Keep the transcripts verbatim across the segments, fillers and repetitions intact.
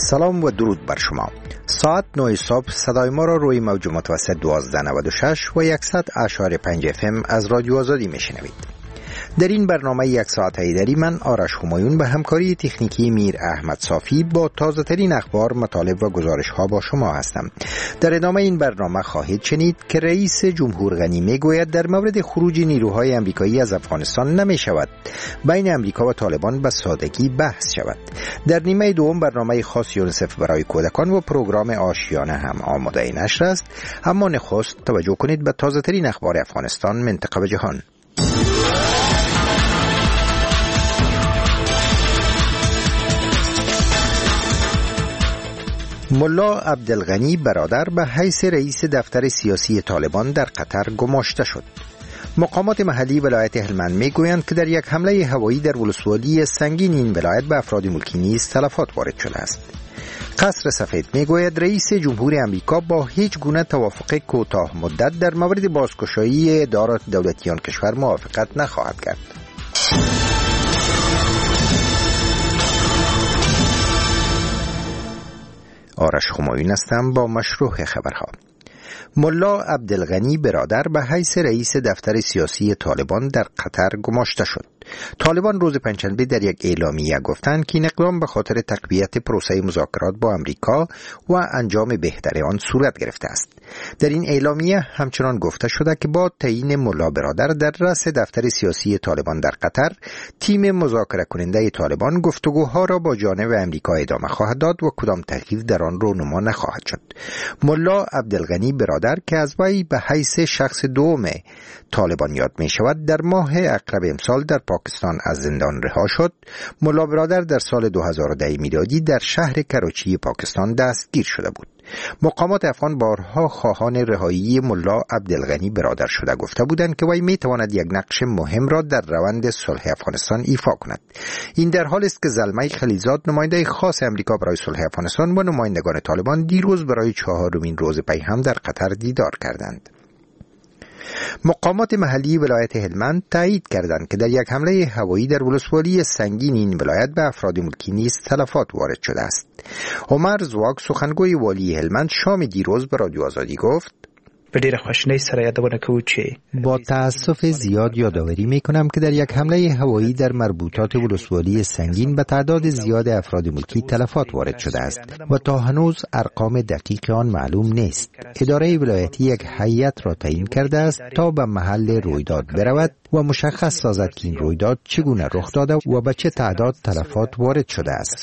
سلام و درود بر شما. ساعت نه صبح صدای ما را روی موج متوسط دوازده نود و شش و صد اشاری پنج اف ام از رادیو آزادی میشنوید. در این برنامه یک ساعت هیدری من آرش همایون به همکاری تکنیکی میر احمد صافی با تازه ترین اخبار، مطالب و گزارش ها با شما هستم. در ادامه این برنامه خواهید شنید که رئیس جمهور غنی می گوید در مورد خروج نیروهای امریکایی از افغانستان نمی شود بین امریکا و طالبان به سادگی بحث شود. در نیمه دوم برنامه خاص یونیسف برای کودکان و پروگرام آشیانه هم آماده نشر است. اما نخست توجه کنید به تازه ترین اخبار افغانستان، منطقه و جهان. ملا عبدالغنی برادر به حیث رئیس دفتر سیاسی طالبان در قطر گماشته شد. مقامات محلی ولایت هلمند میگویند که در یک حمله هوایی در ولسوالی سنگین این ولایت به افراد ملکی نیز تلفات وارد شده است. قصر سفید میگوید رئیس جمهور امریکا با هیچ گونه توافق کوتاه مدت در مورد بازگشایی ادارات دولتیان کشور موافقت نخواهد کرد. آرش همایون هستم با مشروع خبرها. ملا عبدالغنی برادر به حیث رئیس دفتر سیاسی طالبان در قطر گماشته شد. طالبان روز پنجشنبه در یک اعلامیه گفتند که این اقدام به خاطر تقویت پروسه مذاکرات با امریکا و انجام بهتر آن صورت گرفته است. در این اعلامیه همچنان گفته شده که با تعیین ملا برادر در رأس دفتر سیاسی طالبان در قطر، تیم مذاکره کننده طالبان گفتگوها را با جانب امریکا ادامه خواهد داد و کدام تغییر در آن رونما نخواهد شد. ملا عبدالغنی برادر که از وی به حیث شخص دوم طالبان یاد می شود، در ماه اقرب امسال در پاکستان از زندان رها شد. ملا برادر در سال دو هزار و ده میلادی در شهر کراچی پاکستان دستگیر شده بود. مقامات افغان بارها خواهان رهایی ملا عبدالغنی برادر شده گفته بودند که وی می تواند یک نقش مهم را در روند صلح افغانستان ایفا کند. این در حالی است که زلمه خلیلزاد، نماینده خاص امریکا برای صلح افغانستان، و نمایندگان طالبان دیروز برای چهارمین روز پیهم در قطر دیدار کردند. مقامات محلی ولایت هلمند تایید کردند که در یک حمله هوایی در ولسوالی سنگین این ولایت به افراد ملکی نیز تلفات وارد شده است. عمر زواگ، سخنگوی والی هلمند، شام دیروز به رادیو آزادی گفت: په ډیره خوشنۍ سره یادونه کوو چې با تأسف زیاد یادآوری میکنم که در یک حمله هوایی در مربوطات ولسوالی سنگین به تعداد زیاد افراد ملکی تلفات وارد شده است و تا هنوز ارقام دقیق آن معلوم نیست. اداره ولایتی یک هیئت را تعیین کرده است تا به محل رویداد برود و مشخص سازد که این رویداد چگونه رخ داده و به چه تعداد تلفات وارد شده است.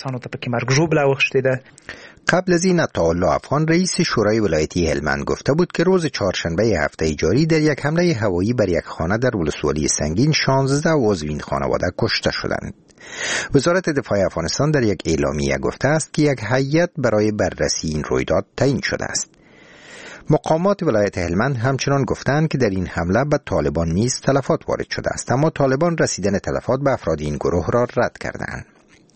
قبل از این عطاالله افغان، رئیس شورای ولایتی هلمند، گفته بود که روز چهارشنبه هفته جاری در یک حمله هوایی بر یک خانه در ولسوالی سنگین شانزده عضو این خانواده کشته شدند. وزارت دفاع افغانستان در یک اعلامیه گفته است که یک هیئت برای بررسی این رویداد تعیین شده است. مقامات ولایت هلمند همچنان گفتند که در این حمله به طالبان نیز تلفات وارد شده است، اما طالبان رسیدن تلفات به افراد این گروه را رد کردند.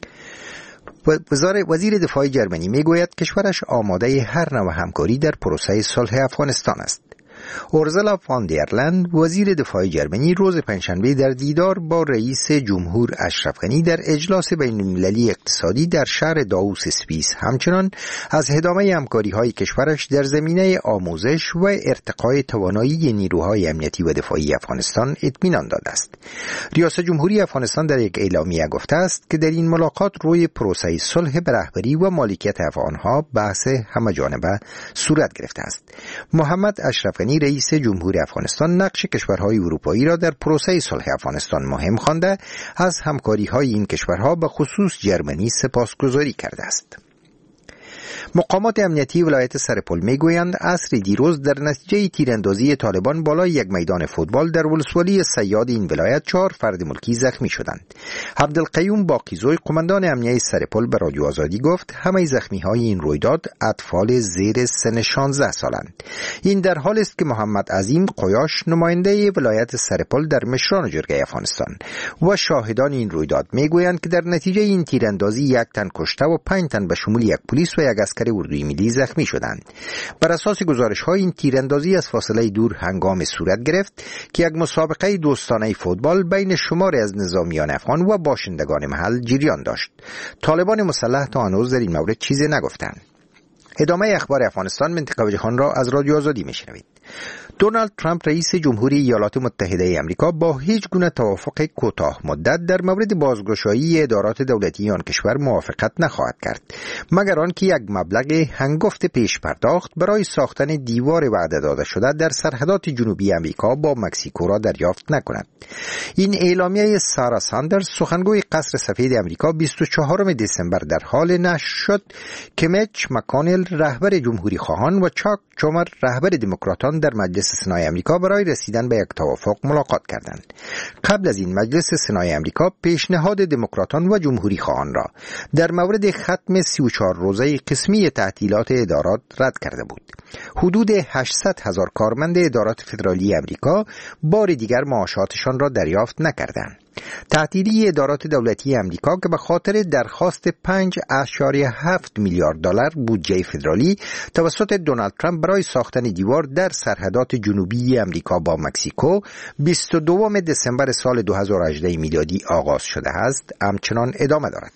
وزیر دفاع جرمنی میگوید کشورش آماده هر نوع همکاری در پروسه صلح افغانستان است. اورزلا فان در لین، وزیر دفاع جرمنی، روز پنجشنبه در دیدار با رئیس جمهور اشرف غنی در اجلاس بین المللی اقتصادی در شهر داووس سوئیس همچنان از ادامه همکاری‌های کشورش در زمینه آموزش و ارتقای توانایی نیروهای امنیتی و دفاعی افغانستان اطمینان داده است. ریاست جمهوری افغانستان در یک اعلامیه گفته است که در این ملاقات روی پروسه صلح به رهبری و مالکیت افغانها بحث همه‌جانبه صورت گرفته است. محمد اشرف غنی، رئیس جمهوری افغانستان، نقش کشورهای اروپایی را در پروسه صلح افغانستان مهم خوانده از همکاری‌های این کشورها به خصوص جرمنی سپاسگزاری کرده است. مقامات امنیتی ولایت سرپل میگویند عصر دیروز در نتیجه تیراندازی طالبان بالای یک میدان فوتبال در ولسوالی صیاد این ولایت چهار فرد ملکی زخمی شدند. عبدالقیوم باقیزوی، قماندان امنیتی سرپل، به رادیو آزادی گفت همه زخمی‌های این رویداد اطفال زیر سن شانزده سالند. این در حالی است که محمد عظیم قیاش، نماینده ولایت سرپل در مشران جرگه افغانستان و شاهدان این رویداد میگویند که در نتیجه این تیراندازی یک تن کشته و پنج تن به شمول یک پلیس و یک یک عسکر اردوی ملی زخمی شدند. بر اساس گزارش‌ها این تیراندازی از فاصله دور هنگام صورت گرفت که یک مسابقه دوستانه فوتبال بین شماری از نظامیان افغان و باشندگان محل جریان داشت. طالبان مسلح تا هنوز در این مورد چیزی نگفتند. ادامه اخبار افغانستان منطقه و جهان را از رادیو آزادی میشنوید. دونالد ترامپ رئیس جمهوری ایالات متحده آمریکا با هیچ گونه توافق کوتاه مدت در مورد بازگشایی ادارات دولتی آن کشور موافقت نخواهد کرد مگر آنکه یک مبلغ هنگفت پیش پرداخت برای ساختن دیوار وعده داده شده در سرحدات جنوبی آمریکا با مکزیکو را دریافت نکند. این اعلامیه سارا ساندرز سخنگوی قصر سفید آمریکا بیست و چهارم دسامبر در حال نشر شد که میچ مکانل رهبر جمهوری خواهان و چاک چومر رهبر دموکراتان در مجلس سنای آمریکا برای رسیدن به یک توافق ملاقات کردند. قبل از این مجلس سنای آمریکا پیشنهاد دموکراتان و جمهوری خواهان را در مورد ختم سی و چهار روزه قسمی تعطیلات ادارات رد کرده بود. حدود هشتصد هزار کارمند ادارات فدرالی آمریکا بار دیگر معاشاتشان را دریافت نکردند. تعطیلی ادارات دولتی آمریکا که به خاطر درخواست پنج اشاریه هفت میلیارد دلار بودجه فدرالی توسط دونالد ترامپ برای ساختن دیوار در سرحدات جنوبی آمریکا با مکزیکو بیست و دوم دسامبر سال دو هزار و هجده میلادی آغاز شده است همچنان ادامه دارد.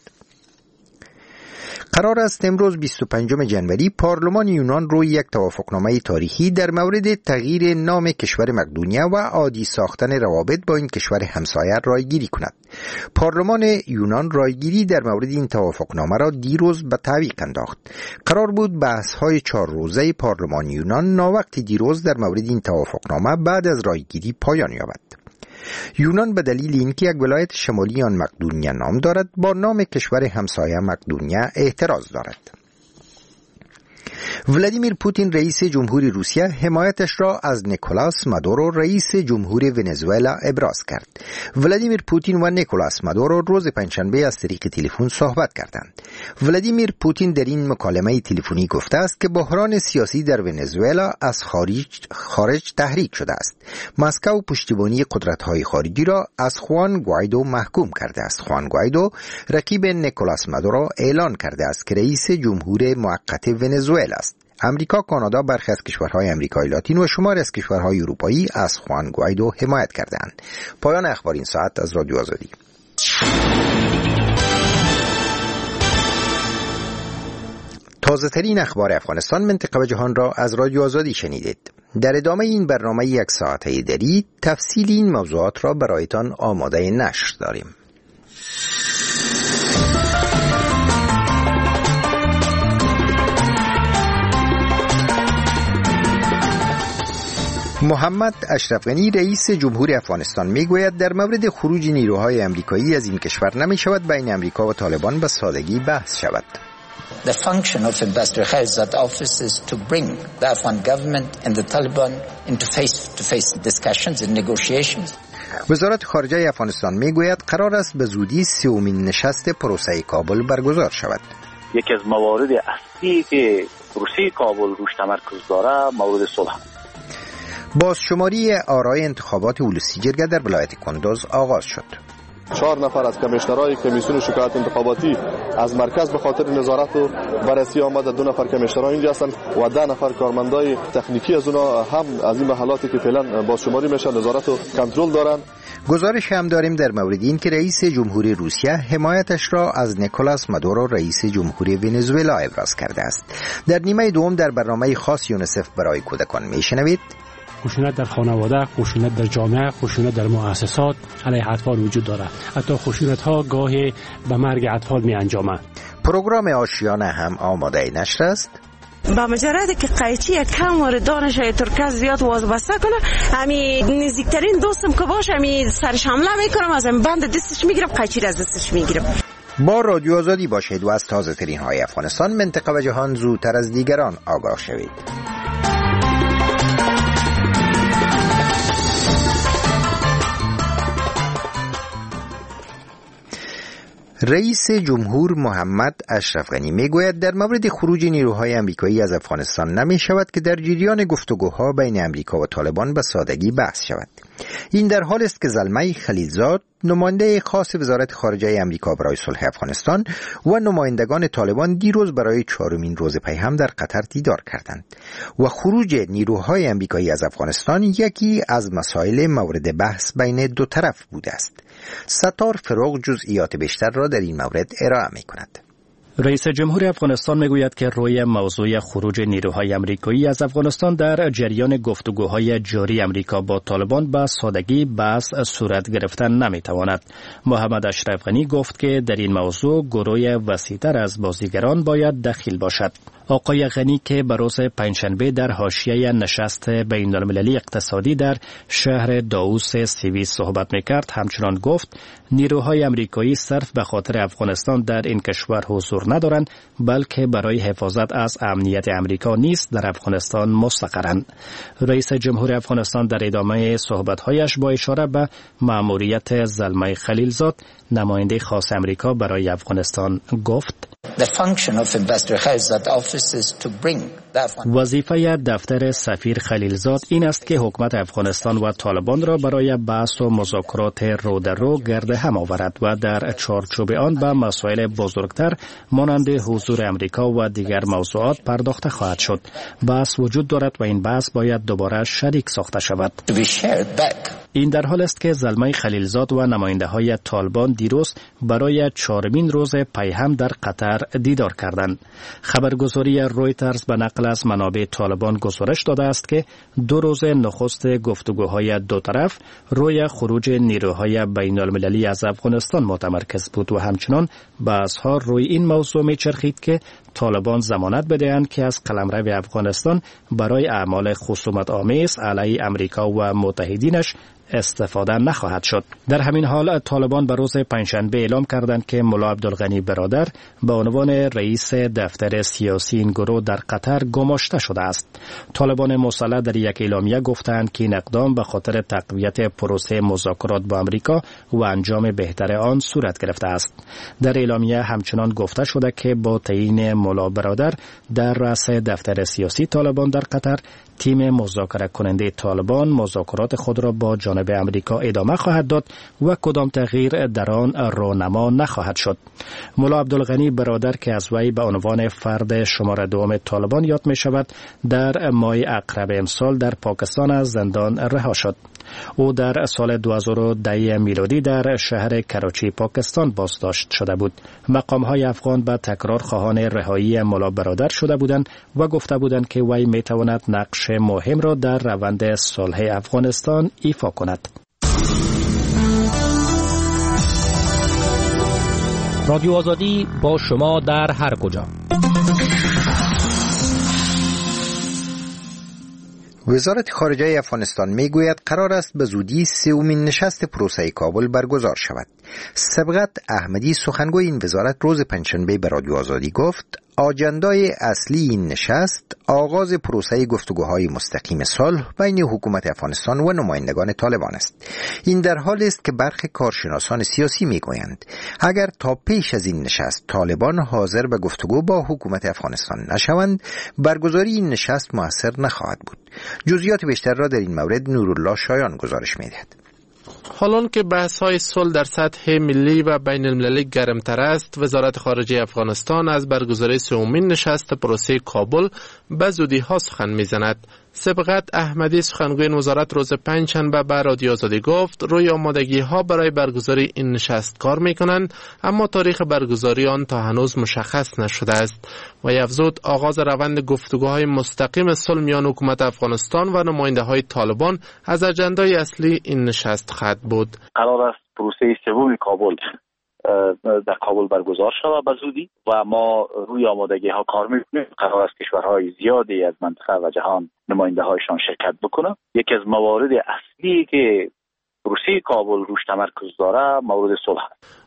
قرار است امروز بیست و پنجم ژانویه پارلمان یونان روی یک توافقنامه تاریخی در مورد تغییر نام کشور مقدونیه و عادی ساختن روابط با این کشور همسایه رایگیری کند. پارلمان یونان رایگیری در مورد این توافقنامه را دیروز به تعویق انداخت. قرار بود بحث‌های چهار روزه پارلمان یونان ناوقت دیروز در مورد این توافقنامه بعد از رایگیری پایان یابد. یونان به دلیل اینکه یک ولایت شمالی آن مقدونیه نام دارد با نام کشور همسایه مقدونیه اعتراض دارد. ولادیمیر پوتین رئیس جمهوری روسیه حمایتش را از نیکولاس مادورو رئیس جمهوری ونزوئلا ابراز کرد. ولادیمیر پوتین و نیکولاس مادورو روز پنجشنبه از طریق تلفن صحبت کردند. ولادیمیر پوتین در این مکالمه تلفنی گفته است که بحران سیاسی در ونزوئلا از خارج خارج تحریک شده است. مسکو پشتیبانی قدرت‌های خارجی را از خوان گوایدو محکوم کرده است. خوان گوایدو رقیب نیکولاس مادورو اعلان کرده است که رئیس جمهور موقت ونزوئلا است. امریکا، کانادا، برخی از کشورهای آمریکای لاتین و شماری از کشورهای اروپایی از خوان گوایدو حمایت کردند. پایان اخبار این ساعت از رادیو آزادی. تازه ترین اخبار افغانستان، منطقه و جهان را از رادیو آزادی شنیدید. در ادامه این برنامه یک ساعته دری تفصیل این موضوعات را برایتان آماده نشر داریم. محمد اشرف غنی رئیس جمهوری افغانستان میگوید در مورد خروج نیروهای آمریکایی از این کشور نمی شود بین آمریکا و طالبان به سادگی بحث شود. The function of Ambassador Khalilzad office is to bring the Afghan government and the Taliban into face-to-face discussions and negotiations. وزارت خارجه افغانستان میگوید قرار است به زودی سومین نشست پروسه کابل برگزار شود. یکی از موارد اصلی که پروسه کابل روش تمرکز داره مورد صلح. بازشماری آرای انتخابات ولسی جرگه در ولایت کندوز آغاز شد. چهار نفر از کمیشنرهای کمیسیون شکایت انتخاباتی از مرکز به خاطر نظارت و بررسی آمده، دو نفر کمیشنرها اینجا هستند و ده نفر کارمندای تکنیکی از اونها هم از این محلاتی که فعلا بازشماری میشه نظارت و کنترل دارن. گزارش هم داریم در مورد این که رئیس جمهوری روسیه حمایتش را از نیکولاس مادورو رئیس جمهوری ونزوئلا ابراز کرده است. در نیمه دوم در برنامه خاص یونیسف برای کودکان میشنوید خشونت در خانواده، خشونت در جامعه، خشونت در مؤسسات علیه اطفال وجود دارد. حتی خشونت ها گاهی به مرگ اطفال می انجامد. پروگرام آشیانه هم آماده نشر است. با مجرد که قیچی کم وارد دانش ترکه زیاد وابسته کنه، همین نزدیکترین دوستم که باشه همین سرش حمله میکنم، از این بند دستش میگیرم، قیچی را از دستش میگیرم. با رادیو آزادی باشید و از تازه ترین های افغانستان، منطقه و جهان زودتر از دیگران آگاه شوید. رئیس جمهور محمد اشرف غنی میگوید در مورد خروج نیروهای آمریکایی از افغانستان نمی شود که در جریان گفتگوها بین آمریکا و طالبان به سادگی بحث شود. این در حال است که زلمه خلیلزاد، نماینده خاص وزارت خارجه آمریکا برای صلح افغانستان و نمایندگان طالبان دیروز برای چهارمین روز پیهم در قطر دیدار کردند و خروج نیروهای آمریکایی از افغانستان یکی از مسائل مورد بحث بین دو طرف بوده است. ستار فروغ جزئیات بیشتر را در این مورد ارائه می‌کند. رئیس جمهور افغانستان میگوید که روی موضوع خروج نیروهای آمریکایی از افغانستان در جریان گفتگوهای جاری آمریکا با طالبان به سادگی بحث صورت گرفتن نمیتواند. محمد اشرف غنی گفت که در این موضوع گروه وسیع‌تر از بازیگران باید دخیل باشد. آقای غنی که به روز پنجشنبه در حاشیه نشست بین‌المللی اقتصادی در شهر داووس سوئیس صحبت میکرد، همچنان گفت نیروهای آمریکایی صرف به خاطر افغانستان در این کشور حضور ندارند، بلکه برای حفاظت از امنیت آمریکا نیز در افغانستان مستقرند. رئیس جمهور افغانستان در ادامه صحبت‌هایش با اشاره به مأموریت زلمه خلیلزاد، نماینده خاص آمریکا برای افغانستان گفت: وظیفه دفتر سفیر خلیلزاد این است که حکومت افغانستان و طالبان را برای بحث و مذاکرات رو در رو گرد هم آورد و در چارچوب آن به مسائل بزرگتر مانند حضور امریکا و دیگر موضوعات پرداخته خواهد شد. بحث وجود دارد و این بحث باید دوباره شریک ساخته شود. این در حال است که زلمه خلیلزاد و نماینده های طالبان دیروز برای چهارمین روز پیهم در قطر دیدار کردند. خبرگزاری رویترز به نقل از منابع طالبان گزارش داده است که دو روز نخست گفتگوهای دو طرف روی خروج نیروهای بین المللی از افغانستان متمرکز بود و همچنان بحث‌ها روی این موضوع می‌چرخید که طالبان ضمانت بدهند که از قلمرو افغانستان برای اعمال خصومت آمیز علیه امریکا و متحدینش استفاده نخواهد شد. در همین حال طالبان به روز پنجشنبه اعلام کردند که ملا عبدالغنی برادر به عنوان رئیس دفتر سیاسی این گروه در قطر گماشته شده است. طالبان مسلح در یک اعلامیه گفتند که این اقدام به خاطر تقویت پروسه مذاکرات با امریکا و انجام بهتر آن صورت گرفته است. در اعلامیه همچنان گفته شده که با تعیین ملا برادر در رأس دفتر سیاسی طالبان در قطر، تیم مذاکره کننده طالبان مذاکرات خود را با جانب امریکا ادامه خواهد داد و کدام تغییر در آن رونما نخواهد شد. ملا عبدالغنی برادر که از وی به عنوان فرد شماره دوم طالبان یاد می شود، در ماه اقرب امسال در پاکستان از زندان رها شد. او در سال دو هزار و ده میلادی در شهر کراچی پاکستان بازداشت شده بود. مقام‌های افغان به تکرار خواهان رهایی ملا برادر شده بودند و گفته بودند که وی میتواند نقش مهم را در روند صلح افغانستان ایفا کند. رادیو آزادی با شما در هر کجا. وزارت خارجه افغانستان میگوید قرار است به زودی سومین نشست پروسه کابل برگزار شود. سبقت احمدی سخنگوی این وزارت روز پنجشنبه به رادیو آزادی گفت آجندای اصلی این نشست آغاز پروسه گفتگوهای مستقیم صلح بین حکومت افغانستان و نمایندگان طالبان است. این در حالی است که برخی کارشناسان سیاسی میگویند اگر تا پیش از این نشست طالبان حاضر به گفتگو با حکومت افغانستان نشوند، برگزاری این نشست موثر نخواهد بود. جزئیات بیشتر را در این مورد نورالله شایان گزارش می‌دهد. حالان که بحث‌های صلح در سطح ملی و بین المللی گرمتر است، وزارت خارجه افغانستان از برگزاری سومین نشست پروسه کابل به زودی‌ها سخن می‌زند. سبقت احمدی سخنگوی این وزارت روز پنجشنبه به رادیو آزادی گفت روی آمادگی‌ها برای برگزاری این نشست کار می‌کنند، اما تاریخ برگزاری آن تا هنوز مشخص نشده است و افزود آغاز روند گفتگوهای مستقیم صلح میان حکومت افغانستان و نماینده‌های طالبان از اجندای اصلی این نشست خواهد بود. قرار است پروسه سوم کابل در کابل برگزار شود به زودی و ما روی آمادگی ها کار میکنیم. قرار است کشورهای زیادی از منطقه و جهان نماینده هایشان شرکت بکنه. یکی از موارد اصلی که پروسه کابل روش تمرکز داره مورد صلح است.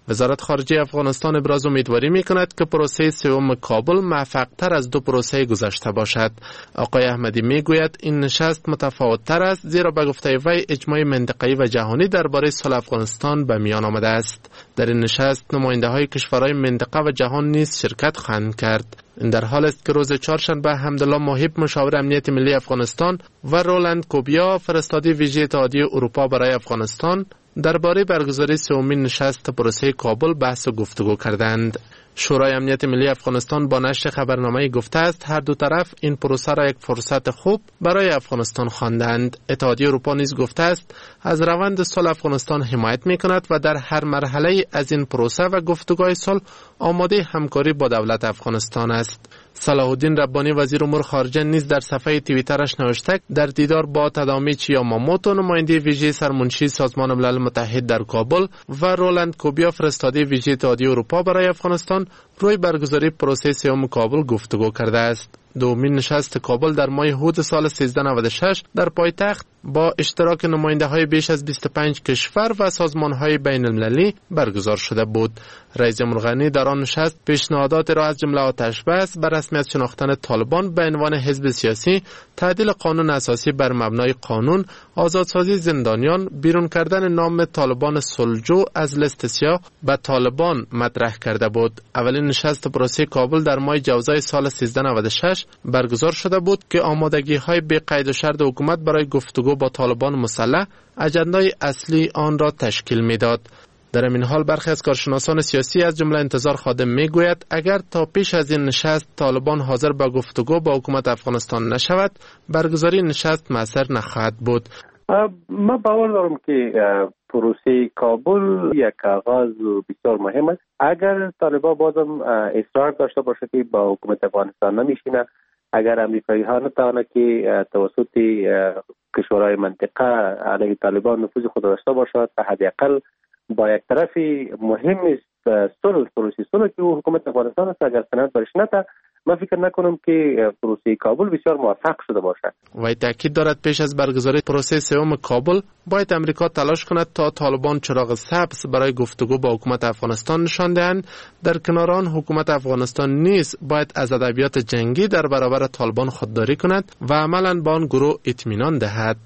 وزارت خارجه افغانستان ابراز امیدواری می‌کند که پروسه سوم کابل موفق‌تر از دو پروسه گذشته باشد. آقای احمدی میگوید این نشست متفاوت‌تر است، زیرا به گفته وی اجماع منطقه‌ای و جهانی درباره صلح افغانستان به میان آمده است. در این نشست نماینده‌های کشورهای منطقه و جهان نیز شرکت خواهند کرد. این در حال است که روز چهارشنبه حمدالله محب مشاور امنیت ملی افغانستان و رولند کوبیا فرستاده ویژه اتحادیه اروپا برای افغانستان درباره برگزاری سومین نشست پروسه کابل بحث و گفتگو کردند. شورای امنیت ملی افغانستان با نشر خبرنامه گفته است هر دو طرف این پروسه را یک فرصت خوب برای افغانستان خواندند. اتحادیه اروپا نیز گفته است از روند صلح افغانستان حمایت می‌کند و در هر مرحله از این پروسه و گفتگوهای صلح آماده همکاری با دولت افغانستان است. صلاح الدین ربانی وزیر امور خارجه نیز در صفحه توییترش نوشته در دیدار با تادامیچی یاماموتو نماینده ویژه سرمنشی سازمان ملل متحد در کابل و رولند کوبیا فرستاده ویژه اتحادیه اروپا برای افغانستان روی برگزاری پروسه سوم کابل گفتگو کرده است. دومین نشست کابل در ماه هود سال سیزده نود و شش در پایتخت با اشتراک نماینده های بیش از بیست و پنج کشور و سازمان های بین المللی برگزار شده بود. رئیس جمهور غنی در آن نشست پیشنهادات را از جمله آتش بس بر رسمیت شناختن طالبان به عنوان حزب سیاسی، تعدیل قانون اساسی بر مبنای قانون، آزادسازی زندانیان، بیرون کردن نام طالبان صلحجو از لیست سیاه به طالبان مطرح کرده بود. اولین نشست پروسه کابل در ماه جوزای سال سیزده نود و شش برگزار شده بود که آمادگی های بی قید و شرط حکومت برای گفتگو با طالبان مسلح اجندای اصلی آن را تشکیل میداد. در این حال برخی از کارشناسان سیاسی از جمله انتظار خادم میگوید اگر تا پیش از این نشست طالبان حاضر به گفتگو با حکومت افغانستان نشود، برگزاری نشست مؤثر نخواهد بود. من باور دارم که پروسه کابل یک آغاز بسیار مهم است. اگر طالبان بازم اصرار داشته باشه که با حکومت افغانستان نمیشینه، اگر امریکایی ها نتوانه که توسط کشورهای منطقه علیه طالبان نفوذ خود داشته باشد، به حداقل با یک طرف مهم است صلح، پروسه صلح که حکومت افغانستان است، اگر سند برش نده، من فکر نکنم که پروسه کابل بسیار موفق شده باشد. وی تاکید دارد پیش از برگزاری پروسه سوم کابل باید امریکا تلاش کند تا طالبان چراغ سبز برای گفتگو با حکومت افغانستان نشان دهند. در کنار آن حکومت افغانستان نیز باید از ادبیات جنگی در برابر طالبان خودداری کند و عملاً به آن گروه اطمینان دهد.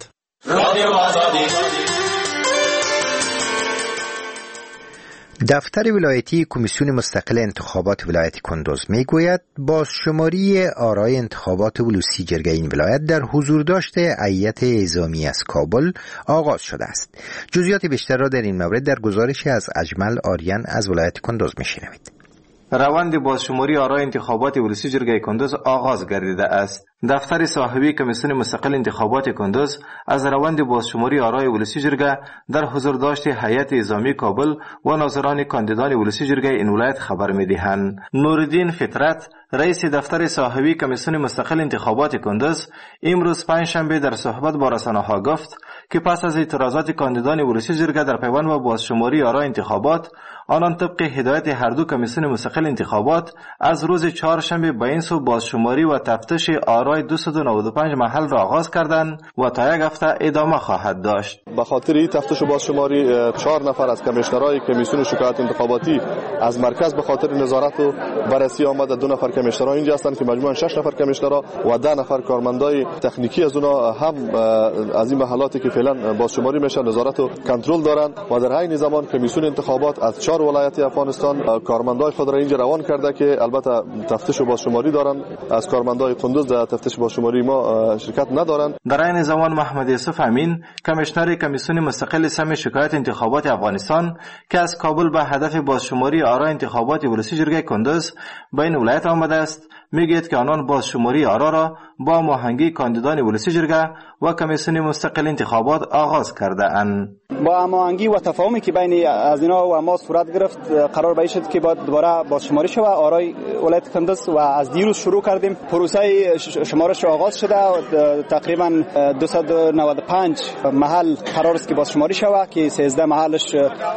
دفتر ولایتی کمیسیون مستقل انتخابات ولایت کندوز میگوید بازشماری آرای انتخابات ولوسی جرگه این ولایت در حضور داشته هیئت اعزامی از کابل آغاز شده است. جزئیات بیشتر را در این مورد در گزارشی از اجمل آریان از ولایت کندوز میشنوید. روند بازشماری آرای انتخابات ولوسی جرگه کندوز آغاز گردیده است. دفتر صاحبی کمیسیون مستقل انتخابات کندوز از روند بازشماری آرای ولوسی جرگه در حضور داشته هیئت اعزامی کابل و ناظران کاندیدان ولوسی جرگه این ولایت خبر می‌دهند. نوردین فطرت رئیس دفتر صاحبی کمیسیون مستقل انتخابات کندوز امروز پنجشنبه در صحبت با رسانه‌ها گفت که پس از اعتراضات کاندیدان ولوسی جرگه در پیوند با بازشماری آرای انتخابات، آنان طبق هدایت هر دو کمیسیون مستقل انتخابات از روز چهارشنبه به این سو بازشماری و تفتیش آرای دویست و نود و پنج محل را آغاز کردند و تا یک هفته ادامه خواهد داشت. به خاطر این تفتیش و بازشماری چهار نفر از کمیشنرهای کمیسیون شکایت انتخاباتی از مرکز به خاطر نظارت و بررسی آمده، دو نفر کمیشنرها اینجا هستند که مجموعاً شش نفر کمیشنرها و ده نفر کارمندای تکنیکی از اونها هم از این محلاتی که فعلا بازشماری میشه نظارت و کنترل دارند و در عین زمان کمیسیون انتخابات از چهار ولایت افغانستان کارمندای خود را اینجا روان کرده که البته تفتیش و بازشماری دارند. از کارمندای کندوز در تفتیش بازشماری ما شرکت ندارند. در عین زمان محمد یوسف امین کمیشنر کمیسیون مستقل سم شکایت انتخابات افغانستان که از کابل به هدف بازشماری آرای انتخابات ولوسی جرگه کندوز به این ولایت آمده است، میگوید که آنان بازشماری آرا را با هماهنگی کاندیدان ولوسی جرگه و کمیسیون مستقل انتخابات آغاز کرده اند. با هماهنگی و تفاهمی که بین از اینا و ما صورت گرفت، قرار به شد که باید دوباره بازشماری شود آرای ولایت کندوز و از دیروز شروع کردیم. پروسه شمارش آغاز شده و تقریبا دویست و نود و پنج محل قرار است که بازشماری شود که سیزده محلش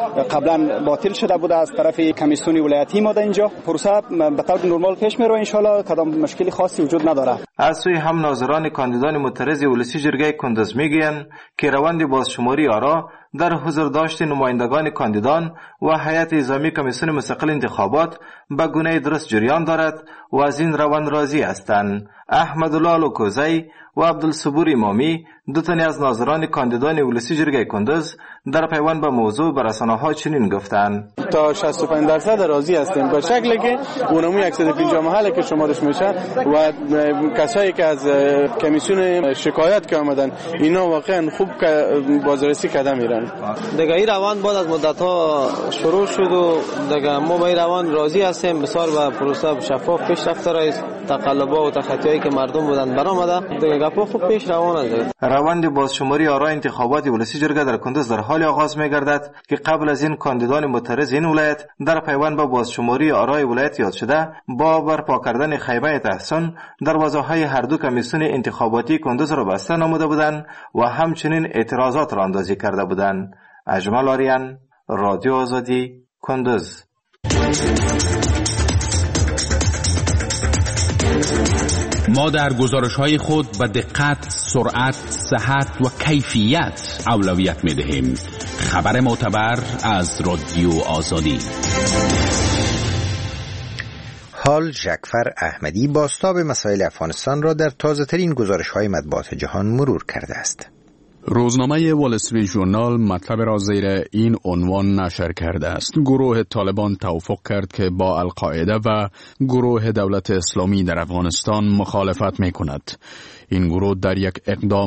قبلا باطل شده بوده از طرف کمیسیون ولایتی ما. در اینجا پروسه به طور نرمال پیش میره، ان شاء الله کدام مشکلی خاصی وجود نداره. از سوی هم ناظران کاندیدان معترض ولوسی جرگه کندوز میگویند که روند بازشماری آرا در حضور داشت نمایندگان کاندیدان و هیئت نظامی کمیسیون مستقل انتخابات به گونه درست جریان دارد و از این روند راضی هستند. احمدالله لوکوزی و عبدالصبور امامی دو تن از ناظران کاندیدان ولسی جرگه کندز در پیوند به موضوع به رسانه‌ها چنین گفتند: تا شصت و پنج درصد راضی هستیم به شکلی که اونموی صد و پنجاه محله که شمارش میشه و کسایی که از کمیسیون شکایت که آمدن اینا واقعا خوب بازرسی کردن میرن. دیگه این روند بعد از مدت ها شروع شد و دیگه ما به این روند راضی هستیم. بسیار به پروسه شفاف پیش رفته است. تقلب‌ها و تخطی‌هایی که مردم بودن برآمده دیگه گپا خوب پیش روان است. روند بازشماری آرای انتخابات ولسی جرگه در کندز در حال آغاز می‌گردد که قبل از این کاندیدان معترض این ولایت در پیوند با بازشماری آرای ولایت یاد شده با برپا کردن خیمه تحسین دروازه‌های هر دو کمیسیون انتخاباتی کندز را بسته نموده بودند و همچنین اعتراضات را اندازی کرده بودند. اجمل آریان، رادیو آزادی، کندز. ما در گزارش‌های خود به دقت، سرعت، صحت و کیفیت اولویت می‌دهیم. خبر معتبر از رادیو آزادی. حال جعفر احمدی بازتاب مسائل افغانستان را در تازه‌ترین گزارش‌های مطبوعات جهان مرور کرده است. روزنامه وال استریت ژورنال مطلب را زیر این عنوان نشر کرده است: گروه طالبان توافق کرد که با القاعده و گروه دولت اسلامی در افغانستان مخالفت می‌کند. این گروه در یک اقدام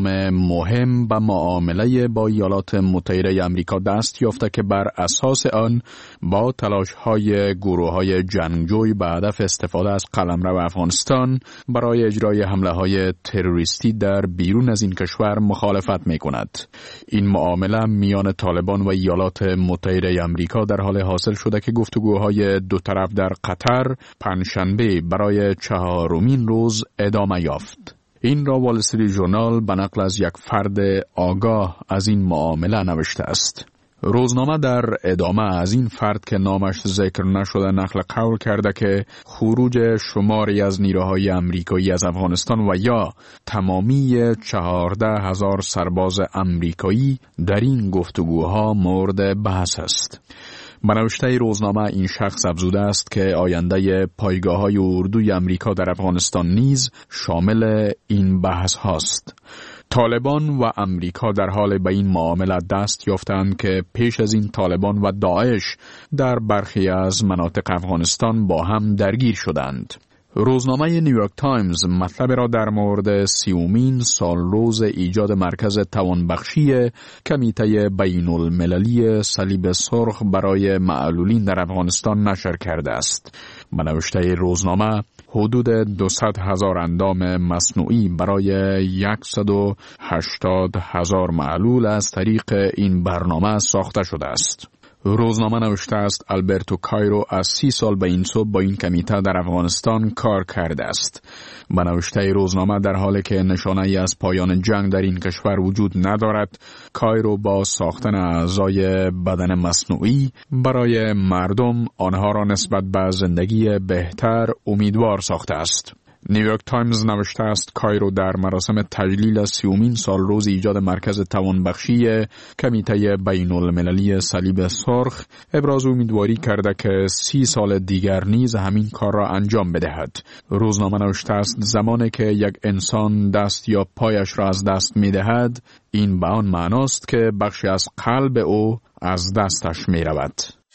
مهم به معامله با ایالات متحده آمریکا دست یافته که بر اساس آن با تلاش‌های گروه‌های جنگجوی به هدف استفاده از قلمرو افغانستان برای اجرای حمله‌های تروریستی در بیرون از این کشور مخالفت می‌کند. این معامله میان طالبان و ایالات متحده آمریکا در حال حاصل شده که گفتگوهای دو طرف در قطر پنجشنبه برای چهارمین روز ادامه یافت. این را وال استریت ژورنال به نقل از یک فرد آگاه از این معامله نوشته است. روزنامه در ادامه از این فرد که نامش ذکر نشده نقل قول کرده که خروج شماری از نیروهای آمریکایی از افغانستان و یا تمامی چهارده هزار سرباز آمریکایی در این گفتگوها مورد بحث است. به نوشته روزنامه این شخص افزوده است که آینده پایگاه‌های اردوی آمریکا در افغانستان نیز شامل این بحث هاست. طالبان و آمریکا در حال به این معامله دست یافتند که پیش از این طالبان و داعش در برخی از مناطق افغانستان با هم درگیر شدند. روزنامه نیویورک تایمز مطلب را در مورد سیومین سالروز ایجاد مرکز توانبخشی کمیته بین المللی صلیب سرخ برای معلولین در افغانستان نشر کرده است. به نوشته روزنامه حدود دویست هزار اندام مصنوعی برای صد و هشتاد هزار معلول از طریق این برنامه ساخته شده است. روزنامه نوشته است البرتو کایرو از سی سال به این سو با این کمیته در افغانستان کار کرده است. به نوشته روزنامه در حالی که نشانه‌ای از پایان جنگ در این کشور وجود ندارد، کایرو با ساختن اعضای بدن مصنوعی برای مردم آنها را نسبت به زندگی بهتر امیدوار ساخته است. نیویورک تایمز نوشته است کایرو در مراسم تجلیل سیومین سال روز ایجاد مرکز توانبخشی کمیته بین المللی صلیب سرخ ابراز امیدواری کرده که سی سال دیگر نیز همین کار را انجام بدهد. روزنامه نوشته است زمانی که یک انسان دست یا پایش را از دست می دهد، این به آن معناست که بخشی از قلب او از دستش می رود.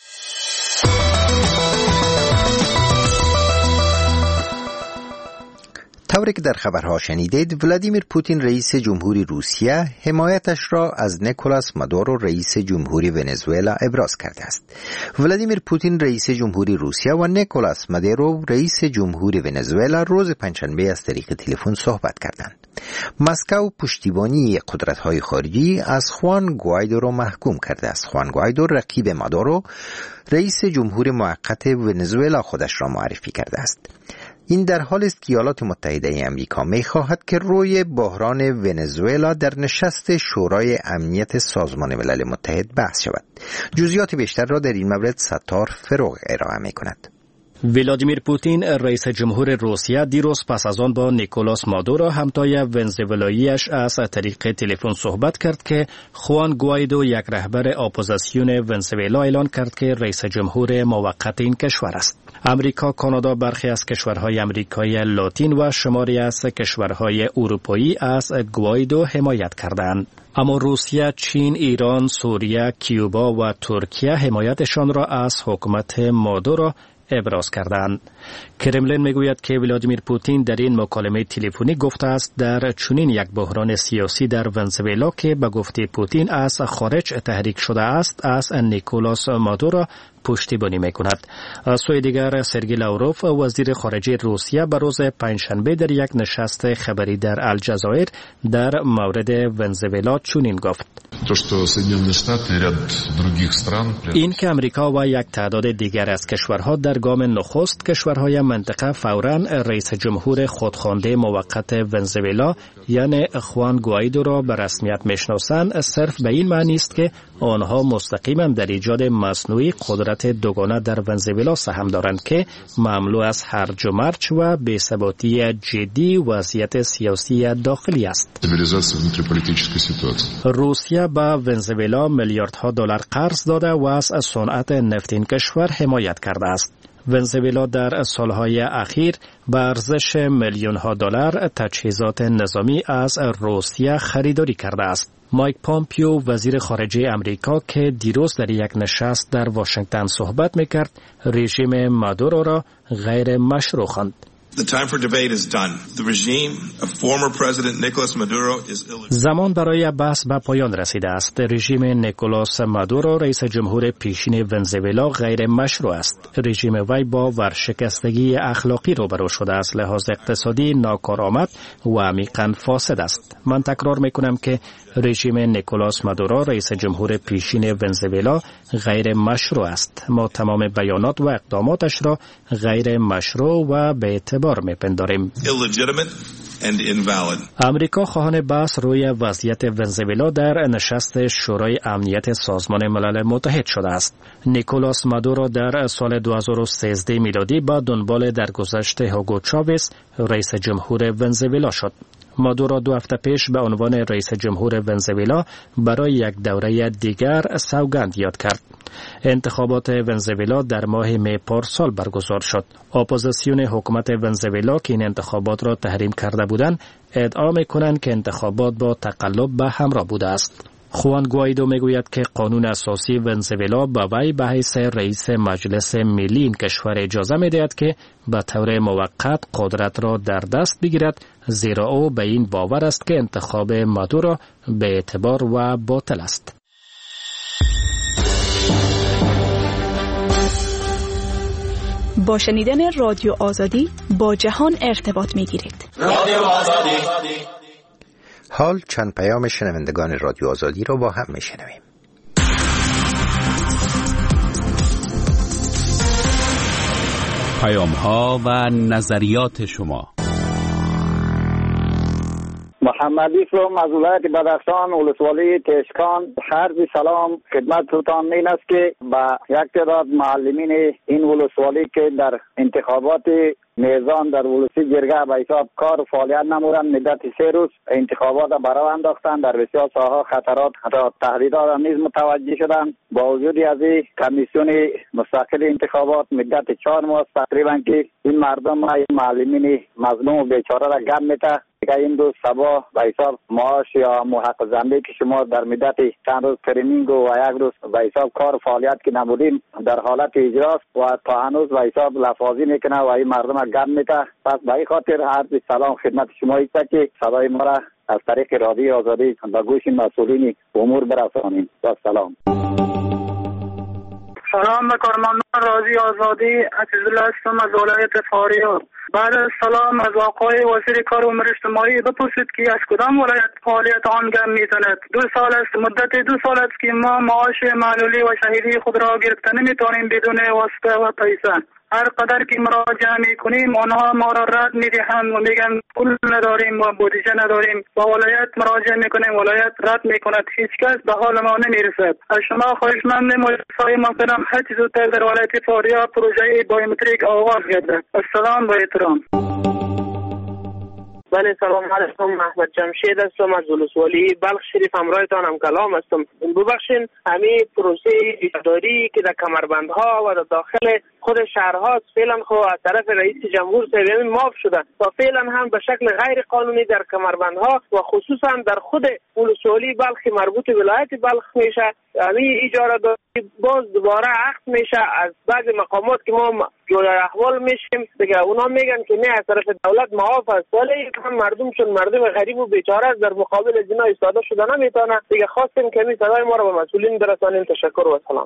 طوری که در خبرها شنیدید، ولادیمیر پوتین رئیس جمهوری روسیه حمایتش را از نیکولاس مادورو رئیس جمهوری ونزوئلا ابراز کرده است. ولادیمیر پوتین رئیس جمهوری روسیه و نیکولاس مادورو رئیس جمهوری ونزوئلا روز پنجشنبه از طریق تلفن صحبت کردند. مسکو پشتیبانی قدرت‌های خارجی از خوان گوایدو را محکوم کرده است. خوان گوایدو رقیب مادورو رئیس جمهوری موقت ونزوئلا خودش را معرفی کرده است. این در حالی است که ایالات متحده آمریکا می‌خواهد که روی بحران ونزوئلا در نشست شورای امنیت سازمان ملل متحد بحث شود. جزئیات بیشتر را در این مورد ستار فروغ ارائه می‌کند. ولادیمیر پوتین رئیس جمهور روسیه دیروز پس از آن با نیکولاس مادورو همتای ونزوئلایی‌اش از طریق تلفن صحبت کرد که خوان گوایدو یک رهبر اپوزیسیون ونزوئلا اعلان کرد که رئیس جمهور موقت این کشور است. امریکا، کانادا، برخی از کشورهای امریکای لاتین و شماری از کشورهای اروپایی از گوایدو حمایت کردند. اما روسیه، چین، ایران، سوریه، کیوبا و ترکیه حمایتشان را از حکومت مادورو ابراز کردند. کرملین میگوید که ولادیمیر پوتین در این مکالمه تلفنی گفته است در چنین یک بحران سیاسی در ونزوئلا که به گفته پوتین از خارج تحریک شده است، از نیکولاس مادورو پشتیبانی میکند. از سوی دیگر سرگئی لاوروف وزیر خارجه روسیه به روز پنجشنبه در یک نشست خبری در الجزایر در مورد ونزوئلا چنین گفت: این که امریکا و یک تعداد دیگر از کشورها در گام نخست کشورهای منطقه فوراً رئیس جمهور خودخوانده موقت ونزوئلا یعنی خوان گوایدو را به رسمیت میشناسند، صرف به این معنی است که آنها مستقیما در ایجاد مصنوعی قدرت دوگانه در ونزوئلا سهم دارند که مملو از هرج و مرج و بی‌ثباتی جدی وضعیت سیاسی داخلی است. روسیه به ونزوئلا میلیاردها دلار قرض داده و از صنعت نفت این کشور حمایت کرده است. ونزوئلا در سالهای اخیر به ارزش میلیون ها دلار تجهیزات نظامی از روسیه خریداری کرده است. مایک پامپیو وزیر خارجه امریکا که دیروز در یک نشست در واشنگتن صحبت میکرد، رژیم مادورو را غیر مشروع خواند. زمان برای بحث به پایان رسیده است. رژیم نیکولاس مادورو رئیس جمهور پیشین ونزوئلا غیر مشروع است. رژیم وی با ورشکستگی اخلاقی روبرو شده است، لحاظ اقتصادی ناکارآمد و عمیقاً فاسد است. من تکرار میکنم که رژیم نیکولاس مادورو رئیس جمهور پیشین ونزوئلا غیر مشروع است. ما تمام بیانات و اقداماتش را غیر مشروع و به اعتبار میپنداریم. امریکا خواهان بحث روی وضعیت ونزوئلا در نشست شورای امنیت سازمان ملل متحد شده است. نیکولاس مادورو در سال دو هزار و سیزده میلادی با دنبال درگذشت هوگو چاوز رئیس جمهور ونزوئلا شد. مادورو دو هفته پیش به عنوان رئیس جمهور ونزوئلا برای یک دوره دیگر سوگند یاد کرد. انتخابات ونزوئلا در ماه می پارسال برگزار شد. اپوزیسیون حکومت ونزوئلا که این انتخابات را تحریم کرده بودند، ادعا می‌کنند که انتخابات با تقلب به همراه بوده است. خوان گوایدو میگوید که قانون اساسی ونزوئلا به وی به حیث رئیس مجلس ملی این کشور اجازه می‌دهد که به طور موقت قدرت را در دست بگیرد، زیرا او به این باور است که انتخاب مادورو به اعتبار و باطل است. با شنیدن رادیو آزادی با جهان ارتباط می‌گیرید. رادیو آزادی. حال چند پیام شنوندگان رادیو آزادی را با هم میشنویم. پیام ها و نظریات شما. محمدی فرم از ولایت بدخشان ولسوالی تشکان، عرض سلام خدمتتان این است که با یک تعداد معلمین این ولسوالی که در انتخابات میزان در ولسی جرگه به حساب کار و فعالیت نمودند، مدت سه روز انتخابات برای انداختند. در بسیار ساحات خطرات حتی تهدیدات نیز متوجه شدند. با وجود از این کمیسیون مستقل انتخابات مدت چهار ماه تقریبا که این مردم معلمین مظلوم و بیچاره را گم میته که این دو سبا به حساب معاش یا محق زنده که شما در مدت چند روز ترینینگ و یک روز به حساب کار و فعالیت که نمودیم در حالت اجراست و تا هنوز به حساب لفاظی میکنه و این مردم را گم میته. پس به این خاطر عرض سلام خدمت شما است که صدای ما را از طریق رادیو آزادی به گوش مسئولین امور برسانیم. با سلام. سلام به کارمندان رادیو آزادی، عزیزالله هستم از ولایت فاریاب. بعد از سلام از آقای وزیر کار و امور اجتماعی بپرسید که از کدام ولایت فعالیت آن گم میزند. دو سال است، مدت دو سال است که ما معاش معلولی و شهیدی خود را گرفته نمیتوانیم بدون واسطه و پیسه. هر قدر که مراجعه میکنیم آنها ما را رد میدهند و میگن پول نداریم و بودجه نداریم. با ولایت مراجعه میکنیم، ولایت رد میکند، هیچ کس به حال ما نمیرسد. از شما خواهشمندیم مجلسای محترم هر چه زودتر در ولایت فاریا پروژه بایومتریک آغاز گردد. السلام با احترام. بله سلام علیکم، محمد جمشید هستم از ولسوالی بلخ شریف، همراهتان هم کلام هستم. ببخشین همین پروسه اداری که در کمربندها و در داخل خود شهرها فعلا خو از طرف رئیس جمهور سویان معاف شده و فعلا هم به شکل غیر قانونی در کمربندها و خصوصا در خود ولسوالی بلخ مربوط ولایت بلخ میشه. همین اجاره داری باز دوباره عقد میشه از بعض مقامات که ما جوی احوال میشیم دیگه اونا میگن که نه از طرف دولت معاف است، ولی هم مردم چون مردم غریب و بیچاره است در مقابل از اینا ایستاده شده نمیتونه. دیگه خواستیم که می صدای ما رو به مسئولین برسانیم. تشکر و سلام.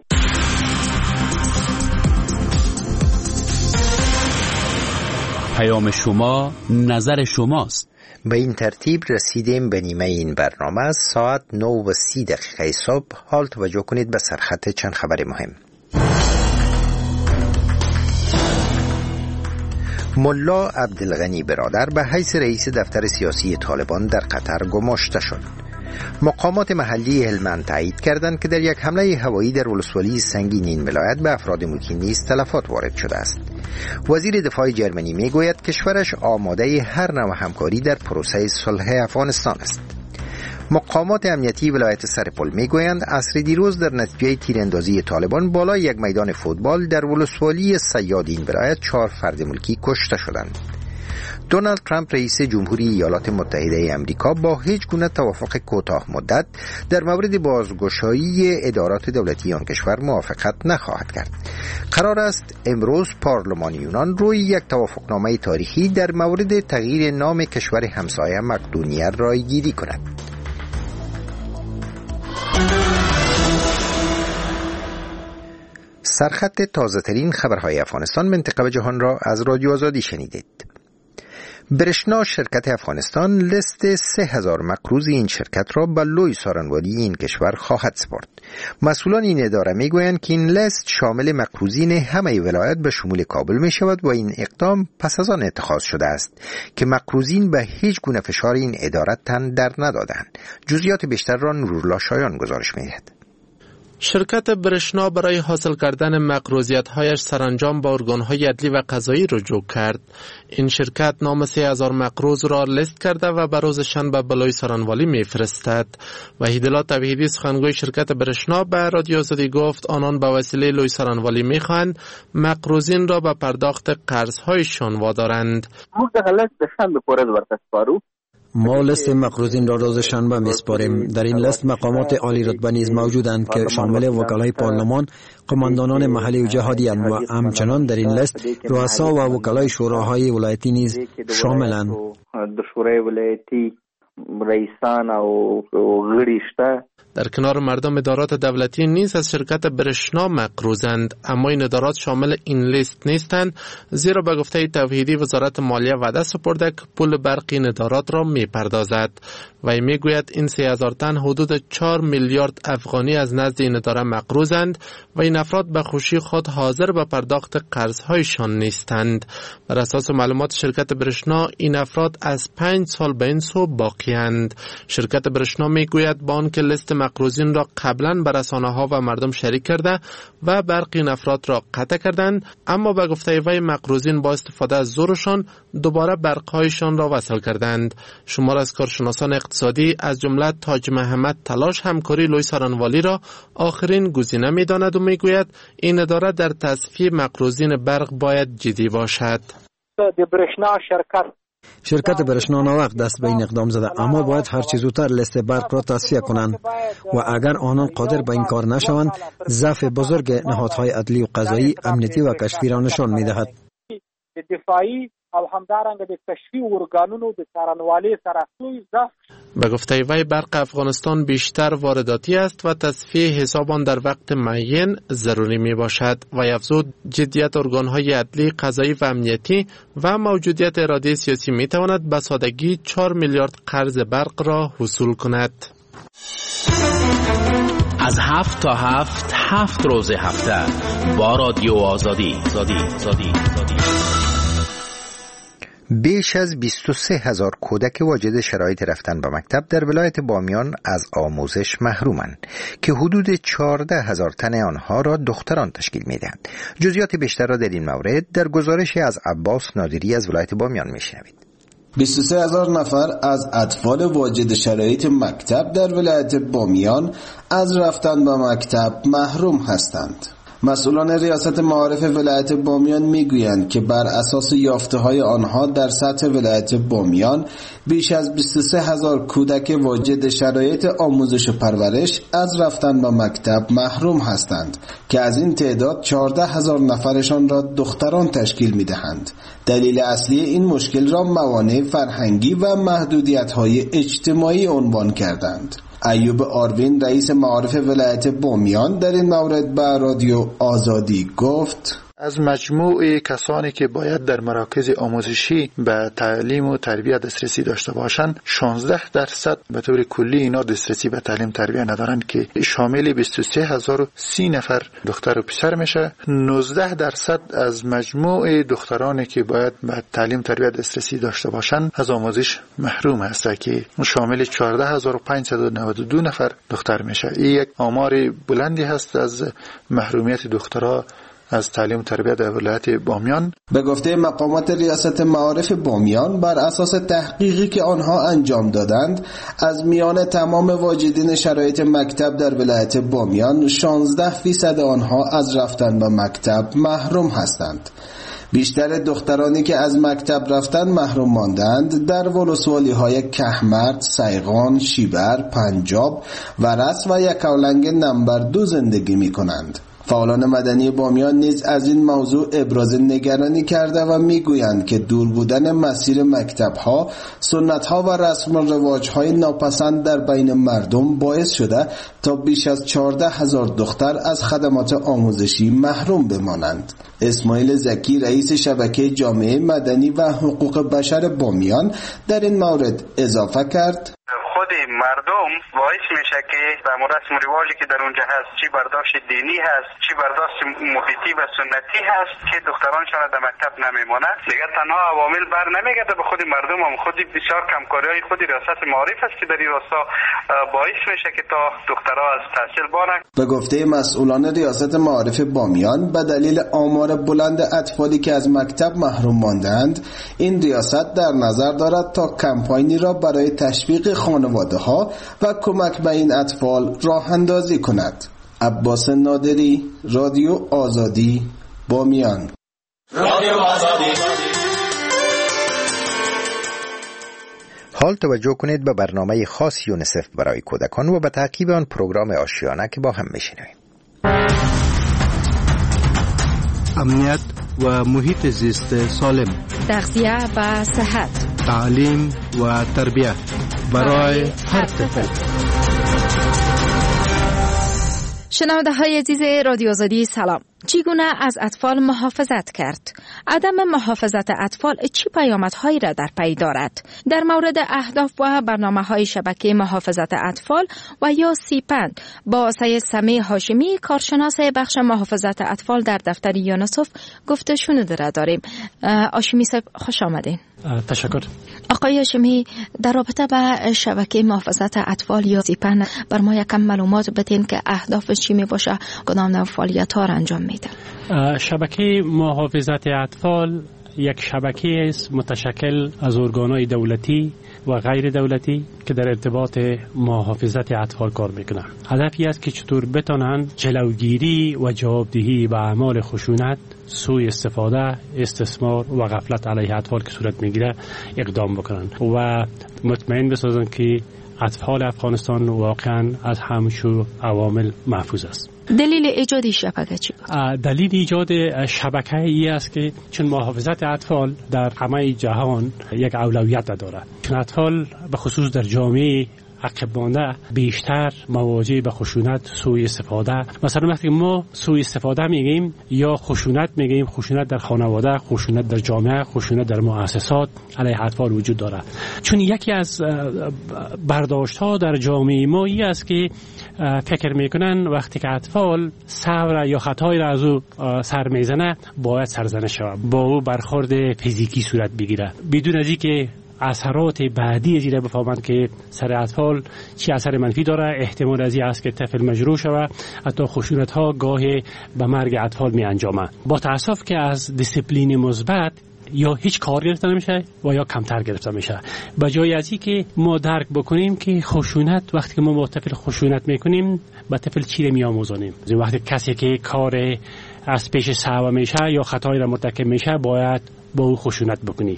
پیام شما نظر شماست. به این ترتیب رسیدیم به نیمه این برنامه. ساعت نه و سی دقیقه صبح. حال توجه کنید به سرخط چند خبر مهم. ملا عبدالغنی برادر به حیث رئیس دفتر سیاسی طالبان در قطر گماشته شد. مقامات محلی هلمند تایید کردند که در یک حمله هوایی در ولسوالی سنگین این ولایت به افراد ملکی نیز تلفات وارد شده است. وزیر دفاع جرمنی میگوید کشورش آماده هر نوع همکاری در پروسه صلح افغانستان است. مقامات امنیتی ولایت سرپل میگویند عصر دیروز در نتیجه تیراندازی طالبان بالای یک میدان فوتبال در ولسوالی صیاد این ولایت چهار فرد ملکی کشته شدند. دونالد ترامپ رئیس جمهوری ایالات متحده آمریکا با هیچ گونه توافق کوتاه مدت در مورد بازگشایی ادارات دولتی آن کشور موافقت نخواهد کرد. قرار است امروز پارلمان یونان روی یک توافقنامه تاریخی در مورد تغییر نام کشور همسایه مقدونیه رایگیری کند. سرخط تازه ترین خبرهای افغانستان منطقه و جهان را از رادیو آزادی شنیدید. برشنا شرکت افغانستان لست سه هزار مقروض این شرکت را به لوی سارنوالی این کشور خواهد سپرد. مسئولان این اداره میگویند که این لست شامل مقروضین همه ولایت به شمول کابل می شود و این اقدام پس از آن اتخاذ شده است که مقروضین به هیچ گونه فشار این اداره تن در ندادند. جزئیات بیشتر را نورالله شایان گزارش می‌دهد. شرکت برشنا برای حاصل کردن مقروضیت‌هایش سرانجام با ارگان‌های عدلی و قضایی رجوع کرد. این شرکت نام سه هزار مقروض را لیست کرده و به روز شنبه به لوی سارنوالی می‌فرستد. وحیدالله توحیدی سخنگوی شرکت برشنا به رادیو آزادی گفت آنان به وسیله لوی سارنوالی می‌خواهند مقروضین را به پرداخت قرض‌هایشان وادارند. ما لست مقروضین را روز شنبه میسپاریم. در این لست مقامات عالی رتبه نیز موجودند که شامل وکلای پارلمان، قماندانان محلی و جهادی اند و همچنان در این لست رؤسا و وکلای شوراهای ولایتی نیز شاملند. د شورای ولایتی رئیسان او غړي شته. در کنار مردم ادارات دولتی نیز از شرکت برشنا مقروضند، اما این ادارات شامل این لیست نیستند، زیرا به گفته توحیدی وزارت مالیه وعده سپرده که پول برق این ادارات را می پردازد و می گوید این سه هزار تن حدود چهار میلیارد افغانی از نزد این اداره مقروضند و این افراد به خوشی خود حاضر به پرداخت قرضهایشان نیستند. بر اساس معلومات شرکت برشنا این افراد از پنج سال به این سو باقی‌اند. شرکت برشنا می گوید با آنکه لیست مقروضین را قبلا بر رسانه‌ها و مردم شریک کرده و برخی این افراد را قطع کردند، اما به گفته وی مقروضین با استفاده از زورشان دوباره برق‌هایشان را وصل کردند. شمار از کارشناسان اقتصادی از جمله تاج محمد تلاش همکاری لوی سارنوالی را آخرین گزینه می‌داند و می‌گوید این اداره در تصفیه مقروضین برق باید جدی باشد. برشنا شرکت شرکت برشنا ناوقت دست به این اقدام زده، اما باید هر چه زودتر لیست برق را تصفیه کنند و اگر آنان قادر به این کار نشوند ضعف بزرگ نهادهای عدلی و قضایی، امنیتی و کشفی را نشان می‌دهد. دفاعی او همدارنګه د کشفي ارګانونو د څارنوالۍ سره سوی ضعف. به گفته وی برق افغانستان بیشتر وارداتی است و تصفیه حساب آن در وقت معین ضروری می باشد و افزود جدیت ارگانهای عدلی، قضایی و امنیتی و موجودیت اراده سیاسی می تواند به سادگی چهار میلیارد قرض برق را وصول کند. از هفت تا هفت هفت روز هفته با رادیو آزادی. آزادی. آزادی. آزادی. بیش از بیست و سه هزار کودک واجد شرایط رفتن به مکتب در ولایت بامیان از آموزش محرومند که حدود چهارده هزار تن آنها را دختران تشکیل می‌دهند. جزئیات بیشتر را در این مورد در گزارشی از عباس نادری از ولایت بامیان می‌شنوید. بیست و سه هزار نفر از اطفال واجد شرایط مکتب در ولایت بامیان از رفتن به مکتب محروم هستند. مسئولان ریاست معارف ولایت بامیان میگویند که بر اساس یافته‌های آنها در سطح ولایت بامیان بیش از بیست و سه هزار کودک واجد شرایط آموزش و پرورش از رفتن به مکتب محروم هستند که از این تعداد چهارده هزار نفرشان را دختران تشکیل می‌دهند. دلیل اصلی این مشکل را موانع فرهنگی و محدودیت‌های اجتماعی عنوان کردند. ایوب آروین رئیس معارف ولایت بامیان در این مورد به رادیو آزادی گفت: از مجموع کسانی که باید در مراکز آموزشی به تعلیم و تربیت دسترسی داشته باشند، شانزده درصد به طور کلی اینا دسترسی به تعلیم تربیت ندارند که شامل بیست و سه هزار و سی نفر دختر و پسر میشه. نوزده درصد از مجموع دخترانی که باید به تعلیم تربیت دسترسی داشته باشند از آموزش محروم هست که شامل چهارده هزار و پانصد و نود و دو نفر دختر میشه. این یک آمار بلندی هست از محرومیت دخترها از تعلیم تربیت در ولایت بامیان. به گفته مقامات ریاست معارف بامیان، بر اساس تحقیقی که آنها انجام دادند، از میان تمام واجدین شرایط مکتب در ولایت بامیان شانزده فیصد آنها از رفتن به مکتب محروم هستند. بیشتر دخترانی که از مکتب رفتن محروم ماندند در ولسوالی های کهمرد، سیغان، شیبر، پنجاب، ورس و یکاولنگ نمبر دو زندگی می کنند. فعالان مدنی بامیان نیز از این موضوع ابراز نگرانی کرده و میگویند که دور بودن مسیر مکتب‌ها، سنت‌ها و رسم و رواج‌های ناپسند در بین مردم باعث شده تا بیش از چهارده هزار دختر از خدمات آموزشی محروم بمانند. اسماعیل زکی رئیس شبکه جامعه مدنی و حقوق بشر بامیان در این مورد اضافه کرد: خود مردم باعث میشه که به رسم و رواجی که در اونجا هست، چی برداشت دینی هست، چی برداشت محیطی و سنتی هست، که دخترانشان در مکتب نمیمونه. دیگه تنها عوامل بر نمیگرده به خود مردم، هم خود بسیار کمکاری های خود ریاست معارف است که در این راستا باعث میشه که تا دخترها از تحصیل بانند. به گفته مسئولان ریاست معارف بامیان، به دلیل آمار بلند اطفالی که از مکتب محروم ماندند، این ریاست در نظر دارد تا کمپاینی را برای تشویق خانواده ها و کمک به این اطفال راه اندازی کند. عباس نادری، رادیو آزادی، بامیان. رادیو آزادی. حال توجه کنید به برنامه خاص یونیسف برای کودکان و به تعقیب آن پروگرام آشیانه که با هم میشنویم. امنیت و محیط زیست سالم، تغذیه و صحت، تعلیم و تربیت برای هر طفل. شنونده های عزیز رادیو آزادی، سلام. چگونه از اطفال محافظت کرد؟ عدم محافظت اطفال چه پیامدهایی را در پی دارد؟ در مورد اهداف و برنامه‌های شبکه محافظت اطفال و یا سیپند با سید سمیع هاشمی، کارشناس بخش محافظت اطفال در دفتر یونیسف گفته شنوده را داریم. هاشمی صاحب خوش آمدین. تشکر. آقای هاشمی، در رابطه با شبکه محافظت اطفال یا سیپند بر ما یکم معلومات بدین که اهدافش چی می باشه، کدام نوع فعالیت‌ها را انجام میده؟ شبکه محافظت اطفال یک شبکه است متشکل از ارگان‌های دولتی و غیر دولتی که در ارتباط محافظت اطفال کار میکنند. هدفی است که چطور بتونند جلوگیری و جوابدهی به اعمال خشونت، سوء استفاده، استثمار و غفلت علیه اطفال که صورت میگیره اقدام بکنند و مطمئن بسازند که اطفال افغانستان واقعا از همشو عوامل محفوظ است. دلیل ایجاد شبکه چی بود؟ دلیل ایجاد شبکه ای است که چون محافظت اطفال در همه جهان یک اولویت دارد، چون اطفال به خصوص در جامعه عقب مانده بیشتر مواجه به خشونت، سوء استفاده. مثلا وقتی ما سوء استفاده میگیم یا خشونت میگیم، خشونت در خانواده، خشونت در جامعه، خشونت در مؤسسات علیه اطفال وجود دارد. چون یکی از برداشت ها در جامعه ما این است که فکر میکنن وقتی که اطفال سهو یا خطایی را از او سر میزنه باید سرزنش شود، با او برخورد فیزیکی صورت بگیره، بدون از اینکه اثرات بعدی از این بفهمند که سر اطفال چی اثر منفی داره. احتمال از این است که طفل مجروح شود، حتی خشونت ها گاهی به مرگ اطفال می انجامه. با تاسف که از دیسیپلین مثبت یا هیچ کار گرفته نمیشه و یا کمتر گرفته میشه. به جای از این که ما درک بکنیم که خشونت، وقتی که ما با طفل خشونت میکنیم با طفل چی رو میآموزونیم. وقتی کسی که کار از پیش سهو میشه یا خطایی را مرتکب میشه باید با او خشونت بکنی.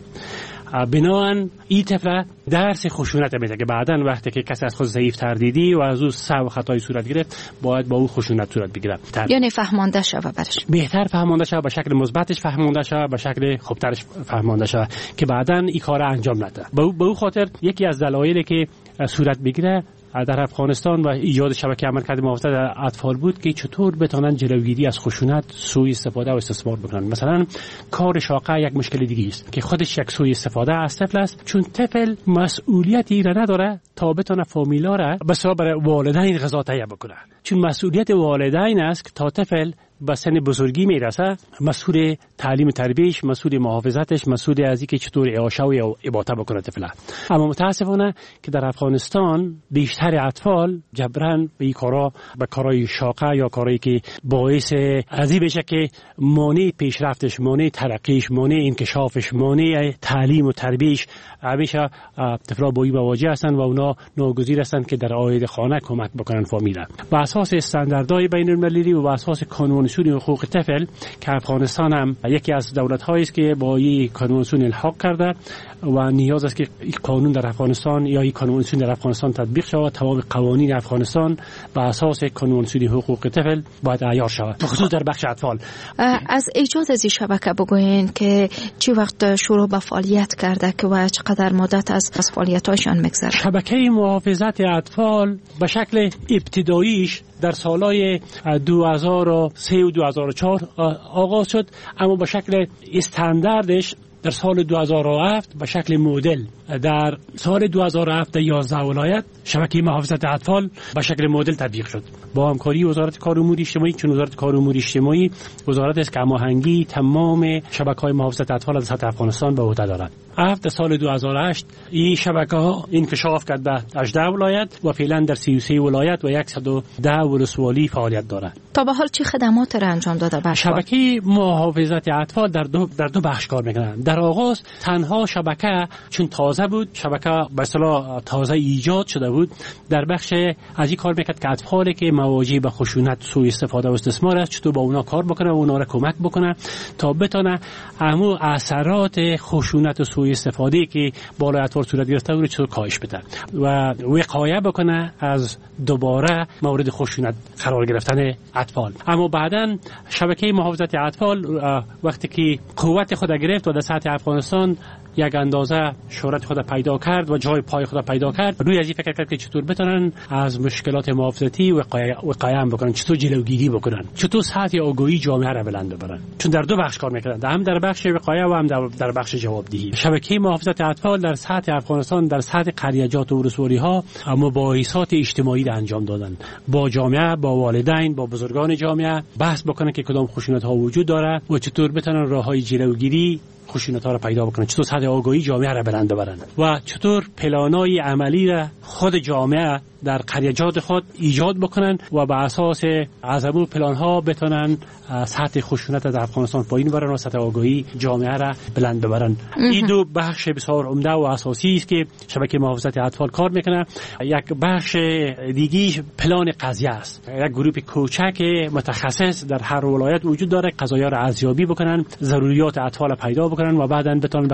بنابراین این طفل درس خشونت میده که بعداً وقتی که کسی از خود ضعیف تر دیدی و از او سهو خطایی صورت گرفت باید با او خشونت صورت بگیره. یعنی فهمانده شوه برش، بهتر فهمانده شوه، به شکل مثبتش فهمانده شوه، به شکل خوبترش فهمانده شوه که بعداً این کار انجام نده. به او خاطر یکی از دلایلی که صورت بگیره در افغانستان و ایجاد شبکه عملکرد محافظت اطفال بود که چطور بتونن جلوگیری از خشونت، سوء استفاده و استثمار بکنن. مثلا کار شاقه یک مشکل دیگه است که خودش یک سوء استفاده از طفل است، چون طفل مسئولیتی را نداره تا بتونه فامیلا را به صورت برای والدین غذا تهیه بکنه، چون مسئولیت والدین است که تا طفل به سن بزرگی میرسه مسئول تعلیم تربیتش، مسئول محافظتش، مسئول از اینکه چطور اعاشه و اباطه بکنه طفل. اما متاسفانه که در افغانستان بیشتر اطفال جبران به این کارا، به کارهای شاقه یا کارهایی که باعث ازی بشه که مانع پیشرفتش، مانع ترقیش، مانع انکشافش، مانع تعلیم و تربیتش همیشه طفلا با این مواجه هستن و اونا ناگزیر هستن که در عاید خانه کمک بکنن فامیل. بر اساس استانداردهای بین المللی و بر اساس قانون کنوانسیون حقوق طفل که افغانستان هم یکی از دولت‌هایی است که با این کنوانسیون الحاق کرده و نیاز است که این قانون در افغانستان یا این کنوانسیون در افغانستان تطبیق شود. تمام قوانین افغانستان بر اساس کنوانسیون حقوق طفل باید عیار شود، خصوصا در بخش اطفال. از ایجاد از این شبکه بگوین که چی وقت شروع به فعالیت کرده که و چقدر مدت از از فعالیت‌هاشون می‌گذره؟ شبکه محافظت اطفال به شکل ابتداییش در سالهای دو هزار و سه و دو هزار و چهار آغاز شد، اما به شکل استانداردش در سال دو هزار و هفت به شکل مدل در سال دو هزار و هفت در یازده ولایت شبکه محافظت اطفال به شکل مدل تطبیق شد با همکاری وزارت کار امور اجتماعی، چون وزارت کار امور اجتماعی وزارت است که هماهنگی تمام شبکه‌های محافظت اطفال از سطح افغانستان به عهده دارد. هفت سال دو هزار و هشت این شبکه‌ها انکشاف کرد به هجده ولایت و فعلا در سی و سه ولایت و صد و ده ولسوالی فعالیت دارد. تا به حال چه خدمات را انجام داده بر شبکه محافظت اطفال در دو در دو بخش کار می‌کنند. در آغاز تنها شبکه چون تازه بود، شبکه به اصطلاح تازه ایجاد شده بود، در بخش از این کار می‌کرد که اطفالی که مواجه به خشونت، سوء استفاده و استثمار است چطور با اونا کار بکنه و اونا را کمک بکنه تا بتونه همو اثرات خشونت و سوء استفاده که بالای اطفال صورت گرفته رو چطور کاهش بده و وقایه بکنه از دوباره مورد خشونت قرار گرفتن اطفال. اما بعداً شبکه محافظت اطفال وقتی که قوت خود گرفت و در سطح افغانستان یک اندازه شهرت خود پیدا کرد و جای پای خود پیدا کرد، روی از این فکر کرد که چطور بتونن از مشکلات محافظتی وقایه بکنن، چطور جلوگیری بکنن، چطور سطح آگاهی جامعه را بلند ببرن، چون در دو بخش کار میکردن، هم در بخش وقایه و هم در بخش جوابدهی. شبکه محافظت اطفال در سطح افغانستان در سطح قریجات و ولسوالی ها مباحثات اجتماعی را انجام دادن، با جامعه، با والدین، با بزرگان جامعه بحث بکنن که کدام خشونت ها وجود داره و چطور بتونن راههای جلوگیری خشونت ها را پیدا بکنن، چطور سطح آگاهی جامعه را بلند ببرن و چطور پلانای عملی را خود جامعه در قریجات خود ایجاد بکنن و بر اساس عزمو پلان ها بتونن سطح خشونت در افغانستان پایین ببرن و سطح آگاهی جامعه را بلند ببرن. این دو بخش بسیار عمده و اساسی است که شبکه محافظت اطفال کار میکنه. یک بخش دیگه پلان قضیه است. یک گروه کوچک متخصص در هر ولایت وجود داره، قضایا را ارزیابی بکنن، ضروریات اطفال پیدا بکنن و بعداً بتونن به خدمات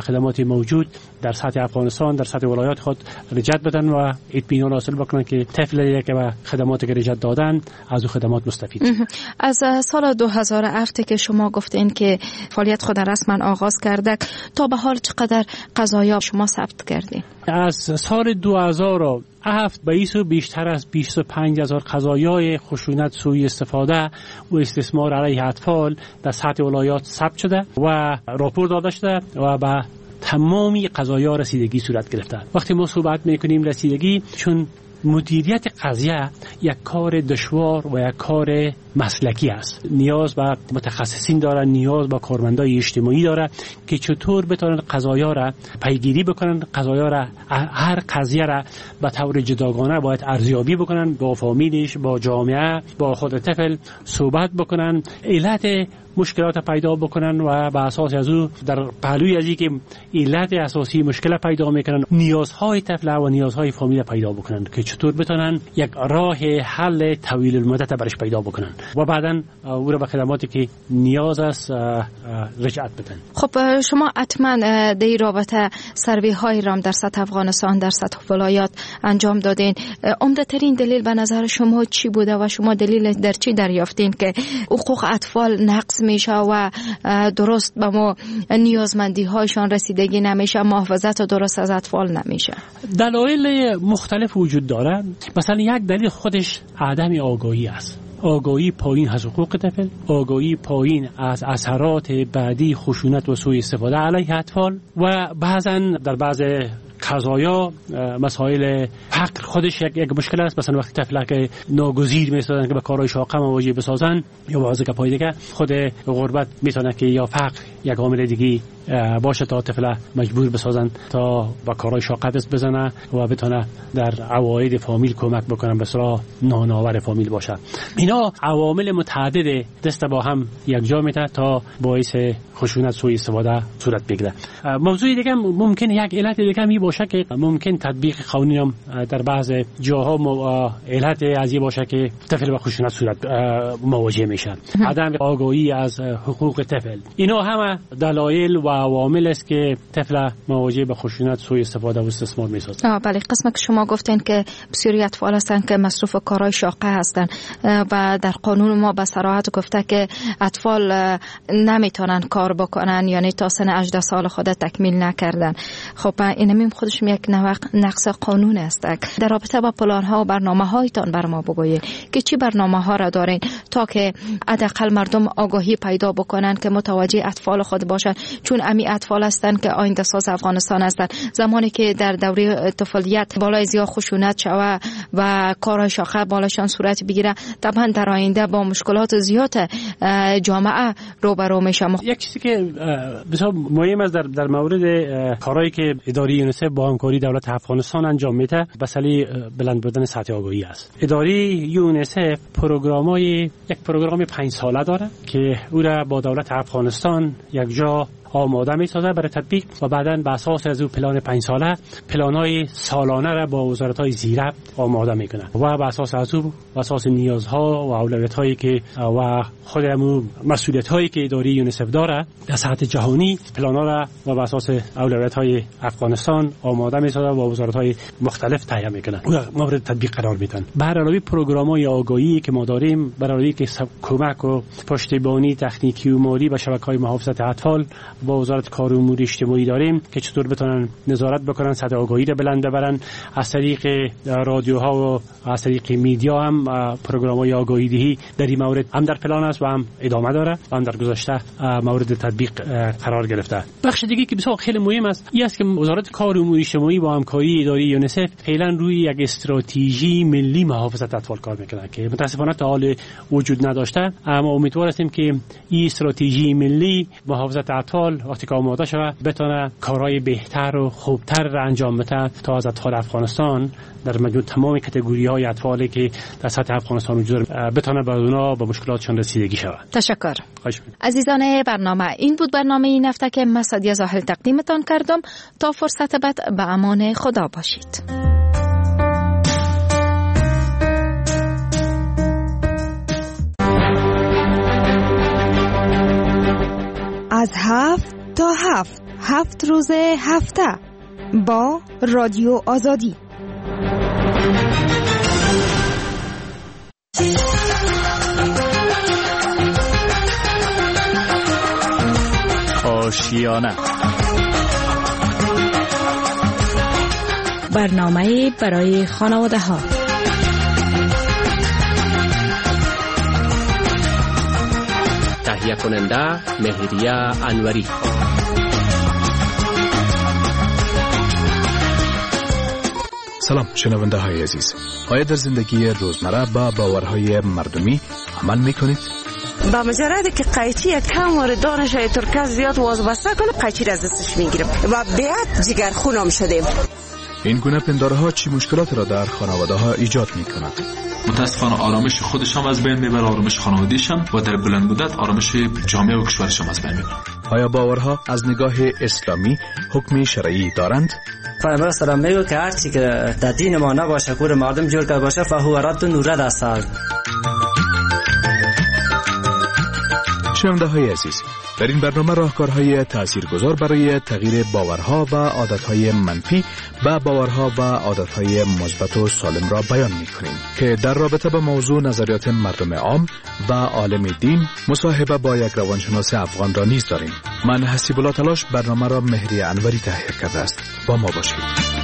موجود در سطح افغانستان در سطح ولایات خود رجعت بدن و اطمینان حاصل بکنن که طفلی که به خدماتی که رجعت دادن از او خدمات مستفید. از سال دو هزار و هفت که شما گفتین که فعالیت خود رسما آغاز کرده تا به حال چقدر قضایا شما ثبت کردین؟ از سال دو هزار و هفت به ایسو بیشتر از بیست و پنج هزار قضایای خشونت سوء استفاده و استثمار علیه اطفال در سطح ولایات ثبت شده و راپور داده شده و به تمامی قضایا رسیدگی صورت گرفته. وقتی ما صحبت میکنیم رسیدگی، چون مدیریت قضیه یک کار دشوار و یک کار مسلکی است، نیاز به متخصصین داره، نیاز به کارمندای اجتماعی داره که چطور بتونن قضایا را پیگیری بکنن، قضایا را هر قضیه را به طور جداگانه باید ارزیابی بکنن، با فامیلش، با جامعه، با خود طفل صحبت بکنن، علت مشکلات پیدا بکنن و به اساس از او در پهلوی از اینکه علت اساسی مشکل پیدا میکنن نیازهای طفل و نیازهای فامیل پیدا بکنن که چطور بتونن یک راه حل طویل المدت برش پیدا بکنن و بعداً او را به خدماتی که نیاز است رجعت بدن. خب شما حتما در این رابطه سروی های رام در سطح افغانستان در سطح ولایات انجام دادین. عمده ترین دلیل به نظر شما چی بوده و شما دلیل در چی دریافتین که حقوق اطفال نقض میشه و درست به ما نیازمندی هایشان رسیدگی نمیشه، محافظت درست از اطفال نمیشه؟ دلایل مختلف وجود داره. مثلا یک دلیل خودش عدم آگاهی است. آگاهی پایین از حقوق طفل، آگاهی پایین از اثرات بعدی خشونت و سوء استفاده علیه اطفال و بعضا در بعض قضایا مسائل فقر خودش یک, یک مشکل است. مثلا وقتی طفل که ناگزیر میسازن که به کارهای شاقه مواجه بسازن یا بعضی که پایده که خود غربت میتونه که یا فقر یک عامل دیگه باشه تا طفل مجبور بسازن تا با کارهای شاقه دست بزنه و بتونه در عواید فامیل کمک بکنن به صلاح نانآور فامیل باشه. اینا عوامل متعدد دست با هم یکجا میته تا باعث خشونت سوء استفاده صورت بگیره. موضوع دیگه ممکن یک علت دیگه می باشه که ممکن تطبیق قانونی هم در بعض جاها علت از این باشه که طفل با خشونت صورت مواجه میشه. عدم آگاهی از حقوق طفل، اینا همه دلایل و عوامل است که طفل مواجه به خشونت سوء استفاده و استثمار میسازه. آه بله، قسم که شما گفتین که بسیاری اطفال هستن که مصروف کارهای شاقه هستن و در قانون ما به صراحت گفته که اطفال نمیتونن کار بکنن، یعنی تا سن هجده سال خود تکمیل نکردن. خب اینم خودش یک نقص قانون است. در رابطه با پلان ها و برنامه هایتان بر ما بگویید که چی برنامه ها را دارین تا که حداقل مردم آگاهی پیدا بکنن که متوجه اطفال خود باشن، چون امی اطفال هستن که آینده ساز افغانستان هستن. زمانی که در دوره طفولیت بالای زیاد خشونت شوه و کارهای شاقه بالاشان صورت بگیره، طبعا در آینده با مشکلات زیاد جامعه روبرو میشه. یک چیزی که بسیار مهم است در در مورد کارهایی که اداره یونیسف با همکاری دولت افغانستان انجام میده، مسئله بلند بودن سطح آگاهی است. اداره یونیسف پروگرامای یک پروگرام پنج ساله داره که او را با دولت افغانستان یک جا آماده می سازه برای تطبیق و بعداً به اساس از او پلان پنج ساله پلان‌های سالانه را با وزارت‌های زیربط آماده میکنه و به اساس از او به اساس نیازها و اولویت‌هایی که و خودمون مسئولیت‌هایی که اداره یونیسف داره در سطح جهانی پلان‌ها را و به اساس اولویت‌های افغانستان آماده می‌سازه و وزارت‌های مختلف تهیه میکنه و مورد تطبیق قرار میدن. به علاوه پروگرام‌های آگاهی که ما داریم برای که کمک و پشتیبانی تکنیکی و مالی به شبکه‌های محافظت اطفال با وزارت کار و امور اجتماعی داریم که چطور بتونن نظارت بکنن، سطح آگاهی را بلند ببرن. از طریق رادیوها و از طریق میدیا هم پروگرام‌های آگاهی دهی در این مورد هم در پلان است و هم ادامه داره و هم در گذشته مورد تطبیق قرار گرفته. بخش دیگه که بسیار خیلی مهم است این است که وزارت کار و امور اجتماعی با همکاری اداره یونیسف فعلا روی یک استراتژی ملی محافظت اطفال کار میکنه که متاسفانه تا حال وجود نداشته، اما امیدوار هستیم که این استراتژی ملی محافظت اطفال وقتی که آماده شود بتونه کارهای بهتر و خوبتر را انجام بده تا از اطفال افغانستان در مجموع تمام کاتگوری‌های اطفالی که در سطح افغانستان وجود داره بتونه به اونا با مشکلاتشان رسیدگی شود. تشکر. عزیزان برنامه، این بود برنامه این هفته که من سعدیه زاهل تقدیمتان کردم. تا فرصت بعد به امان خدا باشید. از هفت تا هفت هفت روز هفته با رادیو آزادی. آشیانه، برنامه برای خانواده ها. تهیه کننده مهریه انوری. سلام شنونده های عزیز، آیا در زندگی روزمره با باورهای مردمی عمل میکنید؟ با مجرد که قیچی کم وارد دانش های ترکه زیاد وازبسته کنه قیچی را از دستش میگیرم و بیعت جگر خونم شدیم. این گونه پندارها چی مشکلات را در خانواده ها ایجاد میکند؟ متاسفانه آرامش خودش هم از بین میبره، آرامش خانوادگیش هم و در بلند مدت آرامش جامعه و کشورش هم از بین میبره. آیا باورها از نگاه اسلامی حکم شرعی دارند؟ پیامبر اسلام میگه که هرچی که در دین ما نباشه کور مردم جور کرده باشه فهو رد و نورد است. شنونده های عزیز، در این برنامه راهکارهای تاثیرگذار برای تغییر باورها و عادتهای منفی به باورها و عادتهای مثبت و سالم را بیان می‌کنیم که در رابطه با موضوع نظریات مردم عام و عالم دین مصاحبه با یک روانشناس افغان را نیز داریم. من حسیب الله تلاش برنامه را مهریه انوری تهیه کرده است. با ما باشید.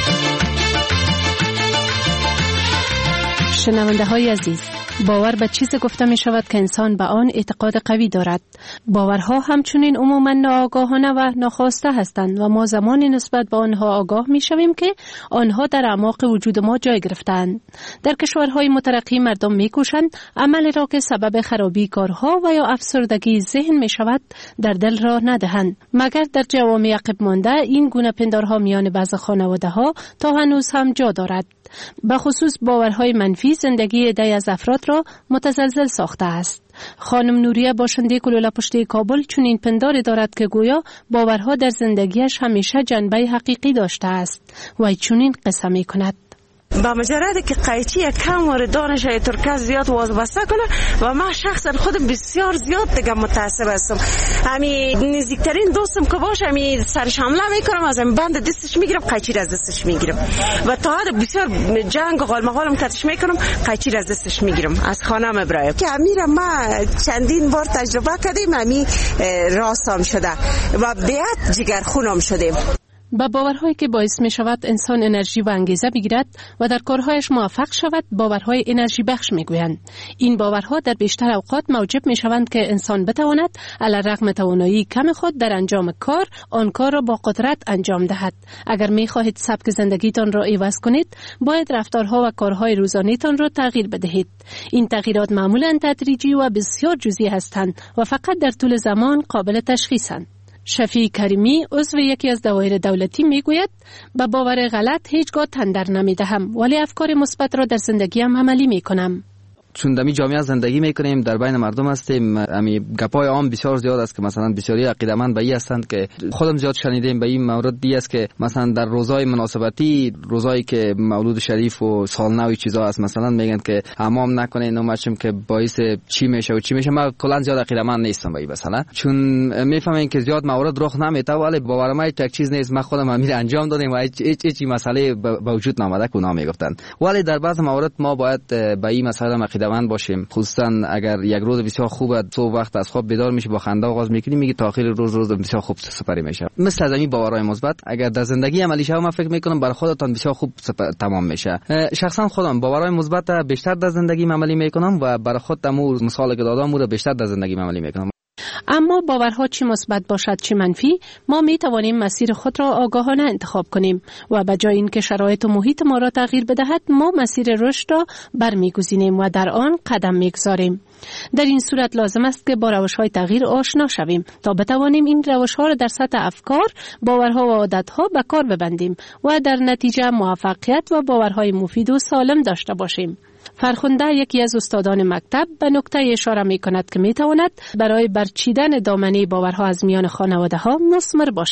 شنونده های عزیز، باور به چیز گفته می شود که انسان به آن اعتقاد قوی دارد. باورها همچنین عموما ناآگاهانه و ناخواسته هستند و ما زمانی نسبت به آنها آگاه می شویم که آنها در اعماق وجود ما جای گرفتند. در کشورهای مترقی مردم می کوشند عملی را که سبب خرابی کارها و یا افسردگی ذهن می شود در دل را ندهند، مگر در جوامع عقب مانده این گونه پندارها میان بعض خانواده ها تا هنوز هم جا دارد. به خصوص باورهای منفی زندگی عده‌ای از افراد را متزلزل ساخته است. خانم نوریه باشنده کلوله پشتی کابل چنین پنداری دارد که گویا باورها در زندگیش همیشه جنبه حقیقی داشته است و چنین قصه می کند. با مجرد که قیچی کم وارد دانش های ترکه زیاد وازبسته کنه و من شخصا خودم بسیار زیاد دیگه متعصب هستم. همین نزدیکترین دوستم که باشه همین سرش حمله میکنم، از همین بند دستش میگیرم، قیچی را از دستش میگیرم و تا حد بسیار جنگ و غال مغالم کتش میکنم، قیچی را از دستش میگیرم، از خانه مبرایم که امیرم ما چندین بار تجربه کردیم، همین راستم شده و بیعت جگر خونم شدیم. با باورهایی که باعث می شود انسان انرژی و انگیزه بگیرد و در کارهایش موفق شود باورهای انرژی بخش می گویند. این باورها در بیشتر اوقات موجب می شوند که انسان بتواند علی رغم توانایی کم خود در انجام کار آن کار را با قدرت انجام دهد. اگر می خواهید سبک زندگیتان را عوض کنید باید رفتارها و کارهای روزانه‌تان را تغییر بدهید. این تغییرات معمولا تدریجی و بسیار جزئی هستند و فقط در طول زمان قابل تشخیصند. شفیع کریمی عضو یکی از دوایر دولتی میگوید به باور غلط هیچگاه تن در نمیدهم ولی افکار مثبت را در زندگیم عملی میکنم. چون دمی جامعه زندگی میکنیم، در بین مردم هستیم، امی گپای عام بسیار زیاد است که مثلا بسیاری عقیده‌مند به این هستند که خودم زیاد شنیدیم به این مورد دی است که مثلا در روزهای مناسبتی، روزایی که مولود شریف و سالنو و چیزا است، مثلا میگن که حمام نکنین نماشم که باعث چی میشه و چی میشه. من کلا زیاد عقیده‌مند نیستم به این مثلا، چون میفهمم که زیاد مورد رخ نمیته ولی باورم یک چیز نیست. من خودم امیر انجام دادم و هیچ هیچ مسئله به وجود نامده که اونا میگفتن، ولی در بعض موارد ما باید به این مسئله عقیده‌مند باشیم. خصوصا اگر یک روز بسیار خوبه، صبح وقت از خواب بیدار میشی با خنده آغاز میکنی، میگی تا آخر روز روز بسیار خوب سپری میشه. مثل از این باورهای مثبت اگر در زندگی عملی شه، من فکر میکنم برای خودتان بسیار خوب تمام میشه. شخصا خودم باورهای مثبت بیشتر در زندگی عملی میکنم و برای خودم مثالی که دادم رو بیشتر در زندگی عملی میکنم. اما باورها چی مثبت باشد چی منفی، ما می توانیم مسیر خود را آگاهانه انتخاب کنیم و به جای اینکه شرایط و محیط ما را تغییر بدهد، ما مسیر رشد را برمیگزینیم و در آن قدم میگذاریم. در این صورت لازم است که با روش‌های تغییر آشنا شویم تا بتوانیم این روش‌ها را در سطح افکار، باورها و عادت‌ها به کار ببندیم و در نتیجه موفقیت و باورهای مفید و سالم داشته باشیم. فرخنده یکی از استادان مکتب به نکته اشاره می کند که می تواند برای برچیدن دامنه باورها از میان خانواده ها مثمر باشد.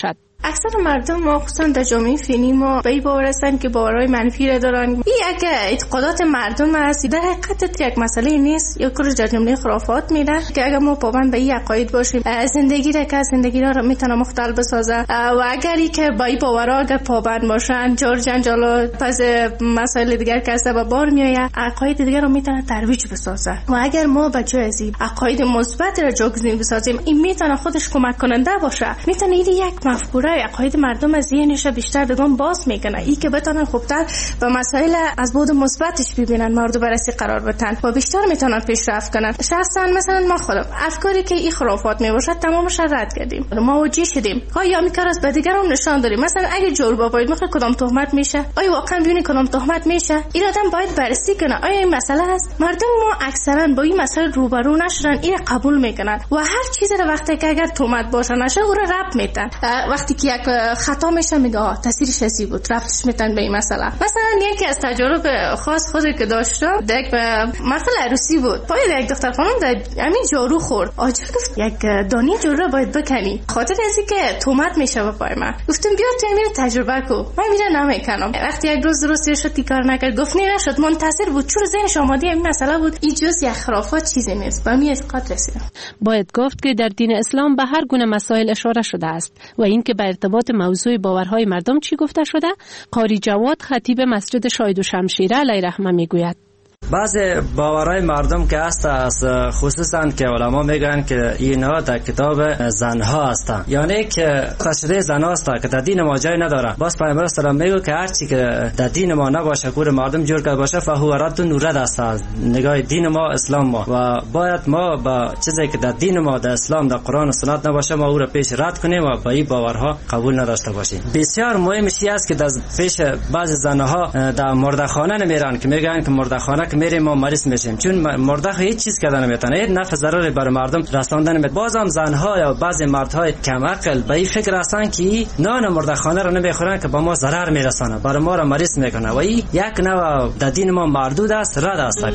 اکثر مردم ما خصوصا در جامعه فینی ما به این باور هستند که باورهای منفی را دارن. این اگه اعتقادات مردم است، در حقیقت یک مسئله نیست، یک کار در جمله خرافات میره که اگه ما پابند به این عقاید باشیم، زندگی را که زندگی را میتونه مختل بسازه و اگری که با این باورها اگر پابند باشن، جور جنجال پس مسائل دیگر که از به بار میآید، عقاید دیگر رو میتونه ترویج بسازه. و اگر ما به جای از این عقاید مثبت را جایگزین بسازیم، این میتونه خودش کمک کننده باشه، میتونه این یک مفکوره عقاید مردم از ذهنش بیشتر بگم باز میکنه، این که بتونن خوبتر به مسائل از بعد مثبتش ببینن، مورد بررسی قرار بدن و بیشتر میتونن پیشرفت کنن. شخصا مثلا ما خودم افکاری که این خرافات میباشد تمامش رد کردیم، ما وجه شدیم، آیا میکار از به دیگران نشان داریم. مثلا اگه جور باباید میخواد کدام تهمت میشه، آیا واقعا ببینی کدام تهمت میشه، این آدم باید بررسی کنه آیا این مسئله است. مردم ما اکثرا با این مسئله روبرو نشدن، این قبول میکنن و هر چیزی رو وقتی که اگر تهمت باشه نشه او رو ربط میدن. وقتی که یک خطا میشه میگه آ تاثیرش ازی بود، ربطش میدن به این مسئله. مثلا یکی از تجارب خاص خودی که داشتم در یک محفل عروسی بود، پای یک دختر خانم در همین جارو خورد، آجا گفت یک دانی جارو رو باید بکنی خاطر ازی که تهمت میشه به پای من. گفتم بیا تو میره تجربه کو، من میره نمیکنم. وقتی یک روز درستی شد تیکار نکرد، گفت نه نشد، منتظر بود چون ذهنش آماده این مسئله بود، این جز یک خرافات چیزی نیست. با می اعتقاد رسیدم. باید گفت که در دین اسلام به هر گونه مسائل اشاره شده است و اینکه به ارتباط موضوع باورهای مردم چی گفته شده، قاری جواد خطیب مسجد شاهد و شمشیره علیه رحمه میگوید. بعض باورهای مردم که هست است، خصوصا که علما میگن که اینها در کتاب زنها هستند، یعنی که تشریع زن است که در دین ما جای نداره. باز پیامبر صلی الله علیه و میگه که هر چی که در دین ما نباشه، کور مردم جور کرده باشه، فهو رد و نورد است. نگاه دین ما اسلام ما و باید ما با چیزی که در دین ما در اسلام در قرآن و سنت نباشه ما او را پیش رد کنیم و با این باورها قبول نداشته باشیم. بسیار مهمش است که در پیش بعض زنها در مردخانه نمیرن که میگن که مردخانه میریم ما مریض میشیم، چون مرده هیچ چیز کردن نمیتونه، هیچ نفع ضرری بر مردم رساندن نمیتونه. بازم زنها یا بعضی مردهای کم عقل به این فکر هستن که نان مرده خانه رو نمیخورن که با ما ضرر میرسانه، بر ما رو مریض میکنه و این یک نوع در دین ما مردود است، رد است.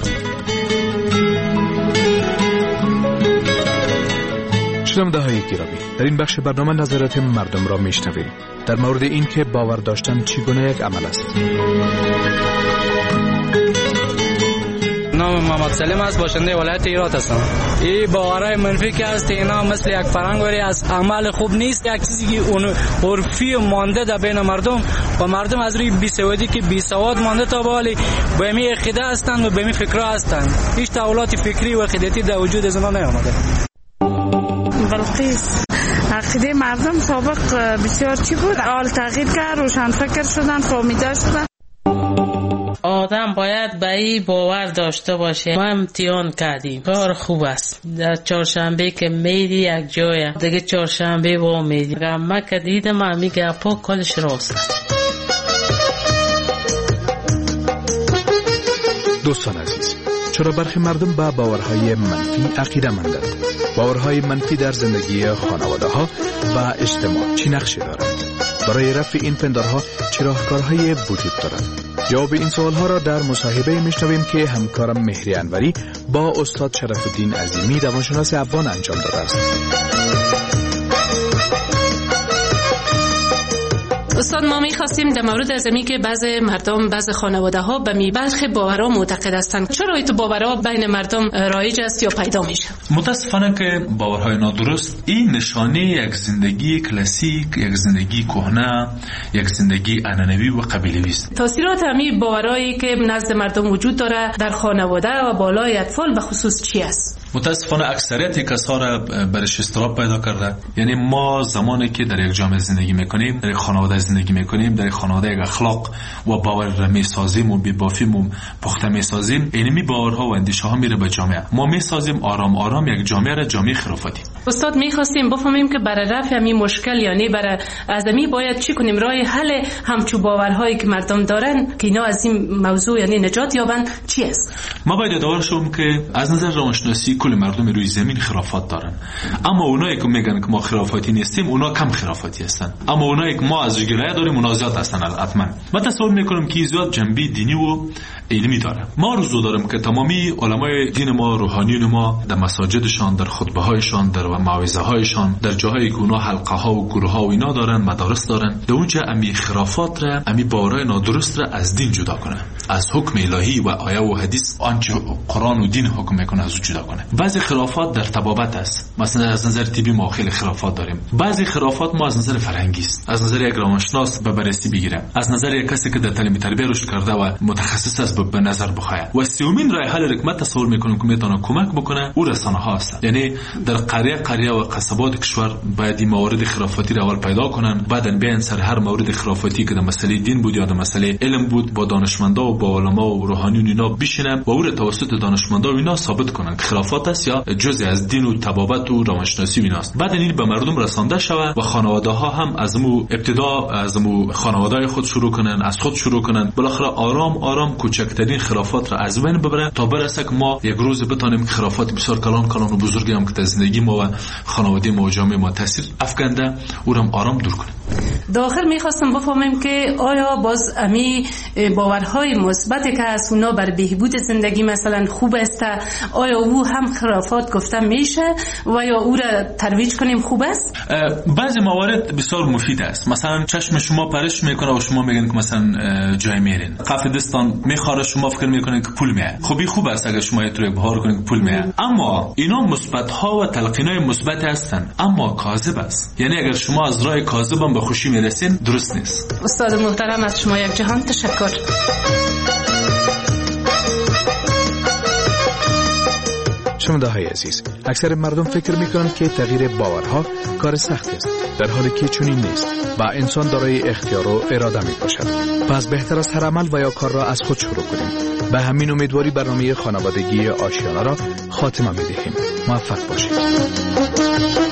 شنونده های گرامی، در این بخش برنامه نظرات مردم را میشنویم در مورد این که باور داشتن چگونه یک عمل است. نام محمد سلیم است، باشنده ولایت هرات هستم. این باورهای منفی که است اینا مثل یک فرهنگی از عمل خوب نیست، یک چیزی که اون عرفی مانده در بین مردم و مردم از روی بیسوادی که بیسواد مانده تا بالی به می عقیده هستند و به می فکر هستند. هیچ تحولات فکری و عقیدتی در وجود از ما نیامده. بلقیس، عقیده مردم سابق بسیار چی بود؟ حال تغییر کرد، روشن فکر شدن، فهمیده شدن. آدم باید به این باور داشته باشه. ما امتحان کردیم، کار خوب است. در چهارشنبه که میری یک جای دیگه چهارشنبه با میری. اگر من که دیدم من میگه پا کلش راست. دوستان عزیز، چرا برخی مردم به باورهای منفی عقیده مندند؟ باورهای منفی در زندگی خانواده ها و اجتماع چی نقشی دارند؟ برای رفع این پندارها چه راهکارهایی وجود دارند؟ جواب این سوالها را در مصاحبه میشنویم که همکارم مهری انوری با استاد شرف الدین عظیمی روانشناس افغان انجام داده است. استاد، ما می‌خواستیم در مورد از اینکه که بعض مردم، بعض خانواده‌ها به می برخی باورها معتقد هستند، چرا این باورها بین مردم رایج است یا پیدا میشه؟ متاسفانه که باورهای نادرست این نشانه یک زندگی کلاسیک، یک زندگی کهنه، یک زندگی عنعنوی و قبیله‌ای است. تاثیرات همین باورایی که نزد مردم وجود داره در خانواده و بالای اطفال به خصوص چی است؟ متاسفانه اکثریت کسا را برش اضطراب پیدا کرده. یعنی ما زمانی که در یک جامعه زندگی میکنیم، در یک خانواده زندگی میکنیم، در یک خانواده یک اخلاق و باور را میسازیم و بی‌بافیم و پخته میسازیم، اینمی باورها و اندیشه ها میره به جامعه. ما میسازیم آرام آرام یک جامعه را جامعه خرافاتی. استاد، میخواستیم بفهمیم که برای رفع همین مشکل، یعنی برای از همین باید چی کنیم؟ راه حل همچو باورهایی که مردم دارن که اینا از این موضوع یعنی نجات یابند چی است؟ ما باید یادآور شویم که از نظر روانشناسی کل مردم روی زمین خرافات دارن. اما اونایی که میگن که ما خرافاتی نیستیم اونا کم خرافاتی هستن. اما اونایی که ما از گلایه داریم اونا زیاد هستن. حتما من تصور میکنم که زیاد جنبه دینی و علمی داره. ما روزو دارم که تمامی علمای دین ما، روحانیون ما در مساجدشان، در خطبه هایشان، در موعظه هایشان، در جاهایی که اونا حلقه ها و گروه ها و اینا دارن، مدارس دارن، در اونجا امی خرافات را، امی باورای نادرست را از دین جدا کنه، از حکم الهی و آیه و حدیث آنچه قرآن و دین حکم میکنه از جدا کنه. بعضی خرافات در طبابت است. مثلا از نظر طبی ما خیلی خرافات داریم. بعضی خرافات ما از نظر فرهنگی است. از نظر یک روانشناس به بررسی بگیره، از نظر یک کسی که در تعلیم تربیت رشد کرده و متخصص است به نظر بخواه. و سومین راه حل رکمت تصور میکنم که میتونه کمک بکنه او رسانه ها است. یعنی در قریه قریه و قصبات کشور باید این موارد خرافاتی را اول پیدا کنن، بعدن بیان سر هر مورد خرافاتی که در مسئله دین بود یا در مسئله علم بود با دانشمندا و با علما و روحانیون اینا بشینن و او را توسط دانشمندا و اینا ثابت کنن که خرافات است یا جزء از دین و طبابت و روانشناسی ایناست. بعد این به مردم رسانده شود و خانواده ها هم از مو ابتدا از مو خانواده خود شروع کنن، از خود شروع کنن، بالاخره آرام آرام کوچکترین خرافات را از بین ببرن تا برسه که ما یک روز بتونیم خرافات بسیار کلان کلان و بزرگی هم که در زندگی ما و خانواده ما و جامعه ما تاثیر افکنده او را آرام دور کنیم. داخل میخواستم بفهمم که آیا باز امی باورهای مثبتی که از اونا بر بهبود زندگی مثلا خوب است، آیا او هم خرافات گفته میشه و یا او را ترویج کنیم خوب است؟ بعضی موارد بسیار مفید است. مثلا چشم شما پرش میکنه و شما میگن که مثلا جای میرین، کف دستان میخوره شما فکر میکنین که پول میاد. خب خوب است اگر شما یه طور بهار کنین که پول میاد. اما اینا مثبت ها و تلقینای مثبت هستن اما کاذب است. یعنی اگر شما از راه کاذب هم به خوشی میرسین درست نیست. استاد محترم از شما یک جهان تشکر. شنونده های عزیز، اکثر مردم فکر میکنند که تغییر باورها کار سختی است، در حالی که چنین نیست و انسان دارای اختیار و اراده می باشد. پس بهتر است هر عمل و یا کار را از خود شروع کنیم. به همین امیدواری برنامه خانوادگی آشیانه را خاتمه می دهیم. موفق باشید.